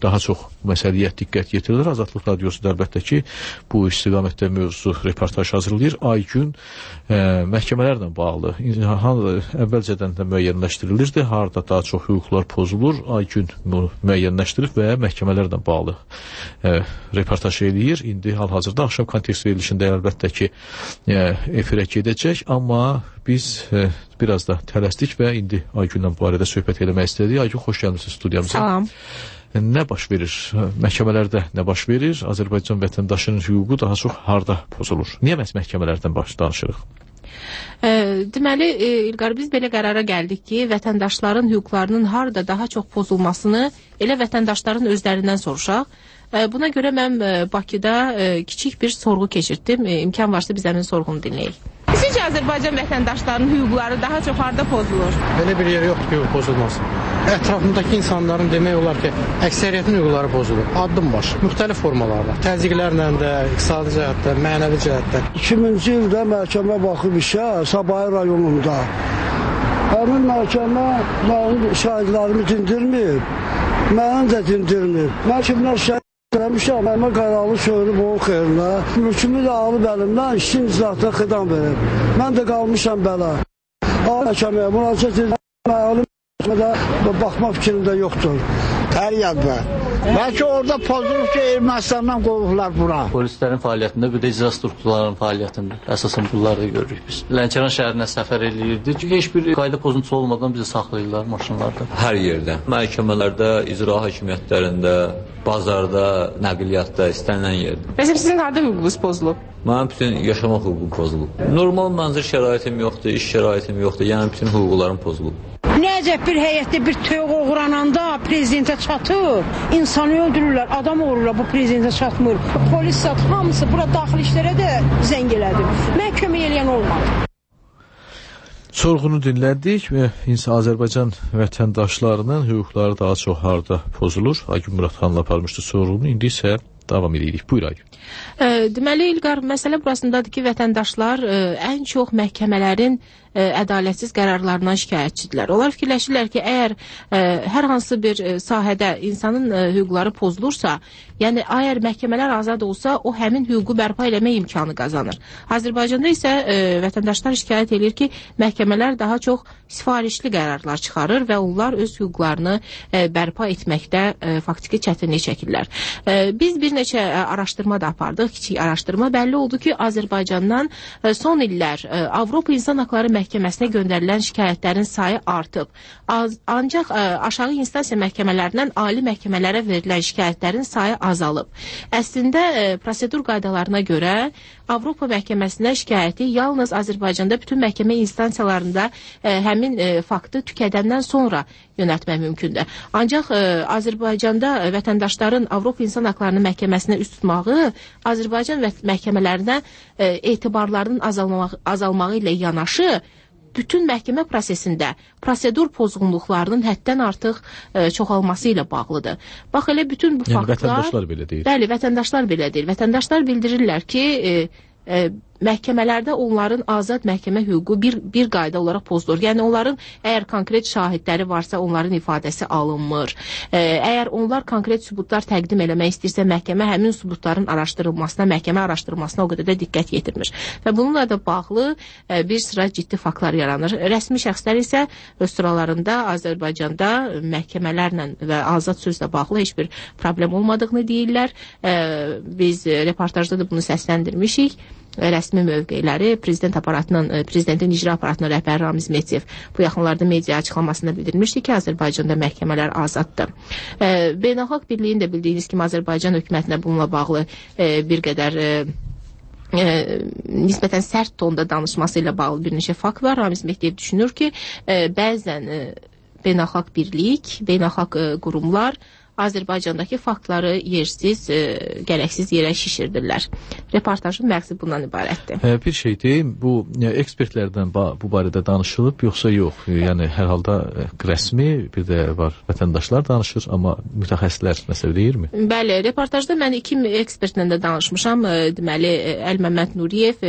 daha çox məsələyə diqqət yetirilir. Azadlıq Radiosu da əlbəttə ki, bu istiqamətdə mövzu reportaj hazırlayır. Ay gün e, məhkəmələrlə bağlı əvvəlcədən də müəyyənləşdirilirdi. Harada daha çox hüquqlar pozulur. Ay gün bunu müəyyənləşdirib və məhkəmələrlə bağlı e, reportaj eləyir. İndi hal-hazırda axşam kontekst verilişində əlbəttə ki, e, efirə gedəcək, amma biz e, biraz da tələsdik və indi Aygünlə bu barədə söhbət eləmək istədik. Aygün, xoş gəlmişsiniz studiyamıza. Salam. Nə baş verir? Məhkəmələrdə nə baş verir? Azərbaycan vətəndaşının hüququ daha çox harda pozulur? Niyə məhz məhkəmələrdən baş danışırıq? E, deməli, e, İlqar, biz belə qərara gəldik ki, vətəndaşların hüquqlarının harda daha çox pozulmasını elə vətəndaşların özlərindən soruşaq. E, buna görə mən e, Bakıda e, kiçik bir sorğu keçirtdim. E, imkan varsa biz həmin sorğunu dinləyək. Sizcə Azərbaycan vətəndaşlarının hüquqları daha çox harda pozulur? Belə bir yer yoxdur ki, hüquq pozulmasın. Ətrafındakı insanların demək olar ki, əksəriyyətin hüquqları pozulur. Addım baş, müxtəlif formalarla, təzyiqlərlə də, iqtisadi cəhətdən, mənəvi cəhətdən. iki minci ildə məhkəmə baxıb işə Sabahı rayonunda. Həmin məhkəmə mənim şahidlərimi dindirməyib, mənim də dindirməyib. Məhkəmələr şəhid eləmişəm, məmə qaralı söylüb onun xeyrinə. Mülkümü də alıb əlimdən, işin icraatına xidam verib. Mən də qalmışam belə. Ağır məhkəməyə müraciət edirəm, məlim məhkəmədə baxma fikrində yoxdur. Fəryadda. Bəlkə orada pozulub ki, Ermənistandan qovublar bura. Polislərin fəaliyyətində, bir də icra strukturlarının fəaliyyətində əsasən bunları da görürük biz. Lənkəran şəhərinə səfər eləyirdik. Heç bir qayda pozuntusu olmadan bizi saxlayırlar maşınlarda. Hər yerdə, məhkəmələrdə, icra hakimiyyətlərində, bazarda, nəqliyyatda, istənilən yerdə. Məsələn, sizin harda hüququnuz pozulub? Mənim bütün yaşamaq hüququm pozulub. Normal mənzil şəraitim yoxdur, iş şəraitim yoxdur, yəni bütün hüquqlarım pozulub. Nəcəb bir həyətdə bir toyuq oğrananda prezidentə çatır, insanı öldürürlər, adam olurlar, bu prezidentə çatmır. Polis zat hamısı bura daxil işlərə də zəng elədim. Mən kömək eləyən olmadı. Sorğunu dinlədik və insan Azərbaycan vətəndaşlarının hüquqları daha çox harda pozulur? Aygün Muradxanla aparmışdı sorğunu, indi isə davam edirik. Buyur Aygün. E, deməli, İlqar, məsələ burasındadır ki, vətəndaşlar e, ən çox məhkəmələrin e, ədalətsiz qərarlarından şikayətçidirlər. Onlar fikirləşirlər ki, əgər e, hər hansı bir e, sahədə insanın e, hüquqları pozulursa, yəni əgər məhkəmələr azad olsa, o həmin hüququ bərpa eləmək imkanı qazanır. Azərbaycanda isə e, vətəndaşlar şikayət edir ki, məhkəmələr daha çox sifarişli qərarlar çıxarır və onlar öz hüquqlarını e, bərpa etməkdə e, faktiki çətinlik çəkirlər. E, biz bir neçə e, araşdırma da apardıq, kiçik araşdırma. Bəlli oldu ki, Azərbaycandan e, son illər e, Avropa İnsan Haqları Məhkəməsinə göndərilən şikayətlərin sayı artıb. Az, ancaq e, aşağı instansiya məhkəmələrindən ali məhkəmələrə verilən şikayətlərin sayı azalıb. Əslində, e, prosedur qaydalarına görə Avropa Məhkəməsinə şikayəti yalnız Azərbaycanda bütün məhkəmə instansiyalarında e, həmin e, faktı tükədəndən sonra yönəltmək mümkündür. Ancaq e, Azərbaycanda vətəndaşların Avropa İnsan Haqları Məhkəməsinə üst tutmağı Azərbaycan məhkəmələrinə e, etibarlarının azalmağı, azalmağı ilə yanaşı bütün məhkəmə prosesində prosedur pozğunluqlarının həddən artıq e, çoxalması ilə bağlıdır. Bax, elə bütün bu yəni, faktlar... Vətəndaşlar belə deyir. Bəli, vətəndaşlar belə deyir. Vətəndaşlar bildirirlər ki, e, e, məhkəmələrdə onların azad məhkəmə hüququ bir, bir qayda olaraq pozulur. Yəni, onların əgər konkret şahidləri varsa, onların ifadəsi alınmır. E, əgər onlar konkret sübutlar təqdim eləmək istəyirsə, məhkəmə həmin sübutların araşdırılmasına, məhkəmə araşdırılmasına o qədər də diqqət yetirmir. Və bununla da bağlı e, bir sıra ciddi faktlar yaranır. Rəsmi şəxslər isə öz sıralarında Azərbaycanda məhkəmələrlə və azad sözlə bağlı heç bir problem olmadığını deyirlər. E, biz reportajda da bunu səsləndirmişik. Rəsmi mövqeləri prezident aparatının, prezidentin icra aparatının rəhbəri Ramiz Mehdiyev bu yaxınlarda media açıqlamasında bildirmişdi ki, Azərbaycanda məhkəmələr azaddır. E, Beynəlxalq Birliyin də bildiyiniz kimi Azərbaycan hökumətinə bununla bağlı e, bir qədər e, e, nisbətən sərt tonda danışması ilə bağlı bir neçə fakt var. Ramiz Mehdiyev düşünür ki, e, bəzən e, Beynəlxalq Birlik, beynəlxalq e, qurumlar Azərbaycandakı faktları yersiz, e, gərəksiz yerə şişirdirlər. Reportajın məqsədi bundan ibarətdir. E, bir şey deyim, bu e, ekspertlərdən ba bu barədə danışılıb, yoxsa yox? Yəni, hər halda e, rəsmi, bir də var, vətəndaşlar danışır, amma mütəxəssislər məsələ deyirmi? Bəli, reportajda mən iki ekspertlə də danışmışam. E, deməli, Əl Məmməd Nuriyev, e,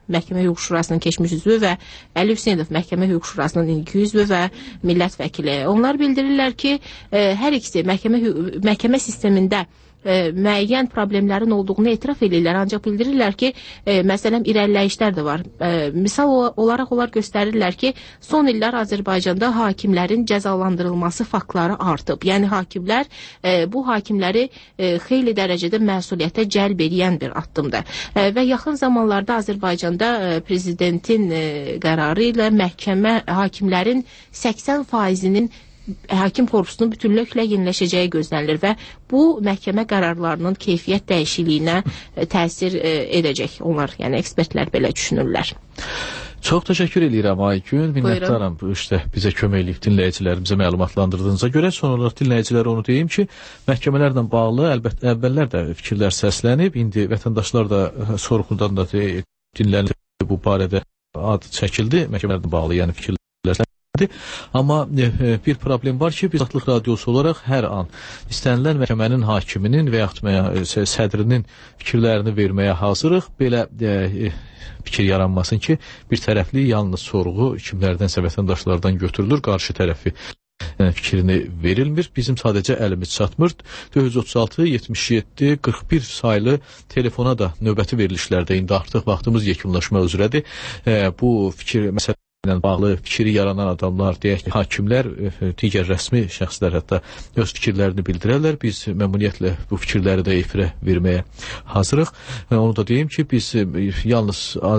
Məhkəmə Hüquq Şurasının keçmiş üzvü və Əli Hüseynov Məhkəmə Hüquq Şurasının indiki üzvü və millət vəkili. Onlar bildirirlər ki, hər ikisi məhkəmə, məhkəmə sistemində E, müəyyən problemlərin olduğunu etiraf edirlər, ancaq bildirirlər ki, e, məsələn, irəliləyişlər də var. E, misal olaraq onlar göstərirlər ki, son illər Azərbaycanda hakimlərin cəzalandırılması faktları artıb. Yəni, hakimlər, e, bu hakimləri e, xeyli dərəcədə məsuliyyətə cəlb edən bir addımdır. E, və yaxın zamanlarda Azərbaycanda e, prezidentin e, qərarı ilə məhkəmə hakimlərin səksən faizinin hakim korpusunun bütünlüklə yeniləşəcəyi gözlənilir və bu məhkəmə qərarlarının keyfiyyət dəyişikliyinə təsir edəcək. Onlar, yəni ekspertlər belə düşünürlər. Çox təşəkkür edirəm Aygün. Minnətdaram bu işte bizə kömək eləyib dinləyicilərimizə məlumatlandırdığınıza görə. Son olaraq dinləyicilərə onu deyim ki, məhkəmələrlə bağlı əlbəttə əvvəllər də fikirlər səslənib. İndi vətəndaşlar da sorğudan da dinlənilib, bu barədə ad çəkildi. Məhkəmələrlə bağlı yəni fikirlər səslənib. Amma e, bir problem var ki, biz Azadlıq Radiosu olaraq hər an istənilən məhkəmənin hakiminin və yaxud sədrinin fikirlərini verməyə hazırıq. Belə e, fikir yaranmasın ki, bir tərəfli yalnız sorğu kimlərdənsə vətəndaşlardan götürülür, qarşı tərəfi e, fikrini verilmir. Bizim sadəcə əlimiz çatmır. dörd yüz otuz altı yetmiş yeddi qırx bir saylı telefona da növbəti verilişlərdə indi artıq vaxtımız yekunlaşma üzrədir. E, bu fikir məsələ ilə bağlı fikri yaranan adamlar, deyək ki, hakimlər, digər rəsmi şəxslər hətta öz fikirlərini bildirərlər. Biz məmnuniyyətlə bu fikirləri də efirə verməyə hazırıq. Onu da deyim ki, biz yalnız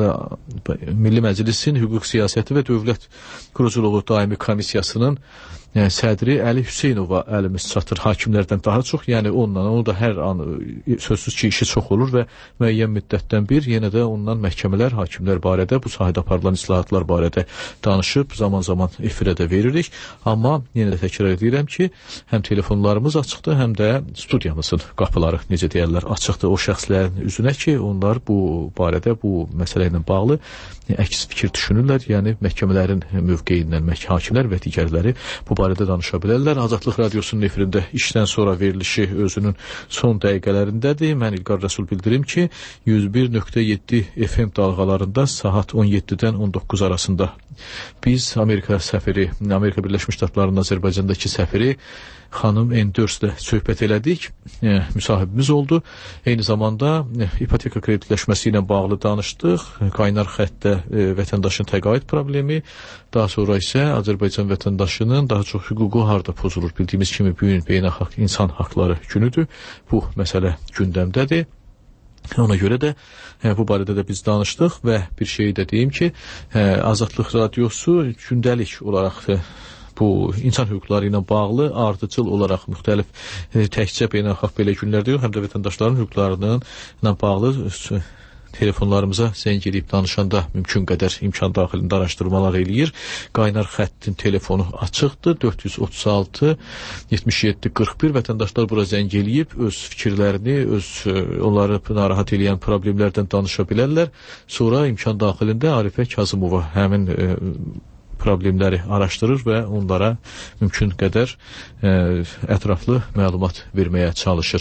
Milli Məclisin Hüquq Siyasəti və Dövlət Quruculuğu Daimi Komissiyasının yəni, sədri Əli Hüseynova əlimiz çatır hakimlərdən daha çox. Yəni onunla, onu da hər an sözsüz ki, işi çox olur və müəyyən müddətdən bir yenə də ondan məhkəmələr, hakimlər barədə, bu sahədə aparılan islahatlar barədə danışıb, zaman-zaman efirə də veririk. Amma yenə də təkrar edirəm ki, həm telefonlarımız açıqdır, həm də studiyamızın qapıları, necə deyərlər, açıqdır o şəxslərin üzünə ki, onlar bu barədə, bu məsələ ilə bağlı əks fikir düşünürlər. Yəni məhkəmələrin mövqeyindən hakimlər və digərləri bu barədə danışa bilərlər. Azadlıq Radiosunun efirində işdən sonra verilişi özünün son dəqiqələrindədir. Mən İlqar Rəsul bildirim ki, yüz bir nöqtə yeddi F M dalğalarında saat on yeddidən on doqquz arasında biz Amerika səfiri, Amerika Birləşmiş Ştatlarının Azərbaycandakı səfiri xanım Endörslə söhbət elədik. E, müsahibimiz oldu. Eyni zamanda e, ipoteka kreditləşməsi ilə bağlı danışdıq. Qaynar xəttdə e, vətəndaşın təqaüd problemi, daha sonra isə Azərbaycan vətəndaşının daha çox hüququ harda pozulur. Bildiyimiz kimi bu gün beynəlxalq insan haqları günüdür. Bu məsələ gündəmdədir. Ona görə də e, bu barədə də biz danışdıq və bir şey də deyim ki, e, Azadlıq Radiosu gündəlik olaraq da bu insan hüquqları ilə bağlı ardıcıl olaraq müxtəlif e, təkcə beynəlxalq belə günlərdə yox, həm də vətəndaşların hüquqlarının ilə bağlı e, telefonlarımıza zəng edib danışanda mümkün qədər imkan daxilində araşdırmalar eləyir. Qaynar xəttin telefonu açıqdır. dörd yüz otuz altı yetmiş yeddi qırx bir vətəndaşlar bura zəng eləyib öz fikirlərini, öz e, onları narahat edən problemlərdən danışa bilərlər. Sonra imkan daxilində Arifə Kazımova həmin e, problemləri araşdırır və onlara mümkün qədər e, ətraflı məlumat verməyə çalışır.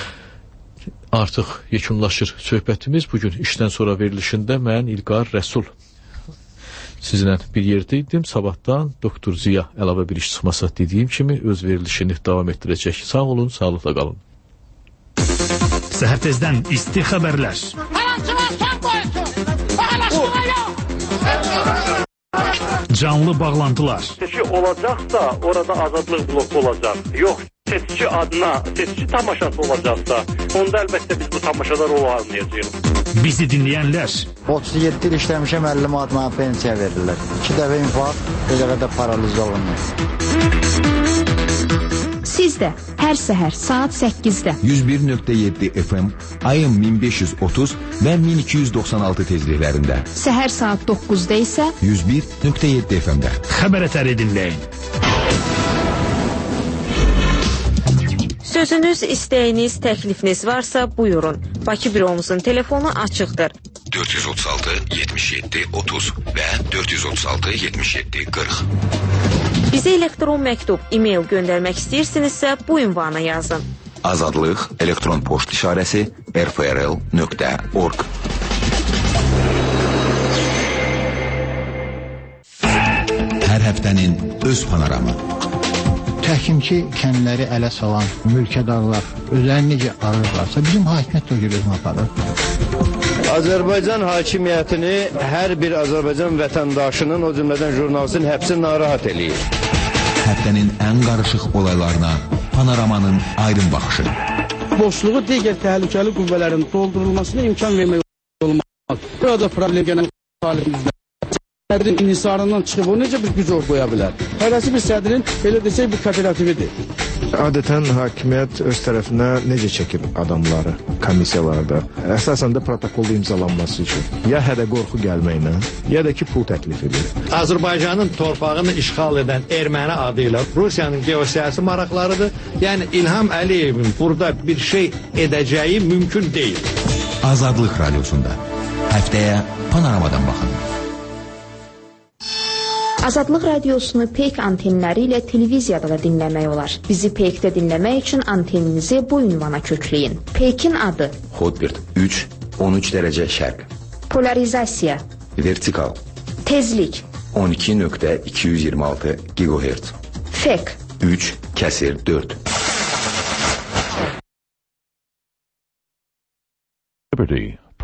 Artıq yekunlaşır söhbətimiz. Bugün işdən sonra verilişində mən İlqar Rəsul sizinlə bir yerdə idim. Sabahdan doktor Ziya əlavə bir iş çıxmasa dediyim kimi öz verilişini davam etdirəcək. Sağ olun, sağlıqla qalın. Səhər tezdən isti xəbərlər. Canlı bağlantılar. Seçki olacaqsa orada azadlıq bloku olacaq. Yox, seçki adına seçki tamaşası olacaqsa onda əlbəttə biz bu tamaşalar olmayacağıq. Bizi dinləyənlər. otuz yeddi il işləmişəm, əlli manat mənə pensiya verirlər. İki dəfə infarkt, bir dəfə də paraliza olunur. Siz də hər səhər saat səkkizdə yüz bir nöqtə yeddi F M, ayın min beş yüz otuz və min iki yüz doxsan altı tezliklərində. Səhər saat doqquzda isə yüz bir nöqtə yeddi F M-də. Xəbər ətəri dinləyin. Sözünüz, istəyiniz, təklifiniz varsa buyurun. Bakı büromuzun telefonu açıqdır. dörd yüz otuz altı yetmiş yeddi otuz və dörd yüz otuz altı yetmiş yeddi qırx. Bizə elektron məktub, e-mail göndərmək istəyirsinizsə bu ünvana yazın. Azadlıq elektron poçt işarəsi r f r l nöqtə org. Həftənin öz panoramı. Təhkimçi kəndləri ələ salan mülkədarlar özlərini necə arırlarsa, bizim hakimiyyət də o gibi özünü aparır. Azərbaycan hakimiyyətini hər bir Azərbaycan vətəndaşının, o cümlədən jurnalistin həbsi narahat eləyir. Həftənin ən qarışıq olaylarına panoramanın aydın baxışı. Boşluğu digər təhlükəli qüvvələrin doldurulmasına imkan vermək olmaz. Burada problem gələn talibimizdə. Sədrin inisarından çıxıb o necə bir güc qoya bilər? Hərəsi bir sədrin, belə desək, bir kooperatividir. Adətən hakimiyyət öz tərəfinə necə çəkir adamları komissiyalarda? Əsasən də protokolda imzalanması üçün. Ya hədə qorxu gəlməklə, ya da ki, pul təklif edir. Azərbaycanın torpağını işğal edən erməni adı ilə Rusiyanın geosiyasi maraqlarıdır. Yəni İlham Əliyevin burada bir şey edəcəyi mümkün deyil. Azadlıq Radiosunda həftəyə panoramadan baxın. Azadlıq radiosunu Peyk antenləri ilə televiziyada da dinləmək olar. Bizi Peykdə dinləmək üçün anteninizi bu ünvana kökləyin. Peykin adı: Hotbird üç on üç dərəcə şərq. Polarizasiya: Vertikal. Tezlik: on iki nöqtə iki yüz iyirmi altı gigahertz. Fek: üç kəsir dörd. Liberty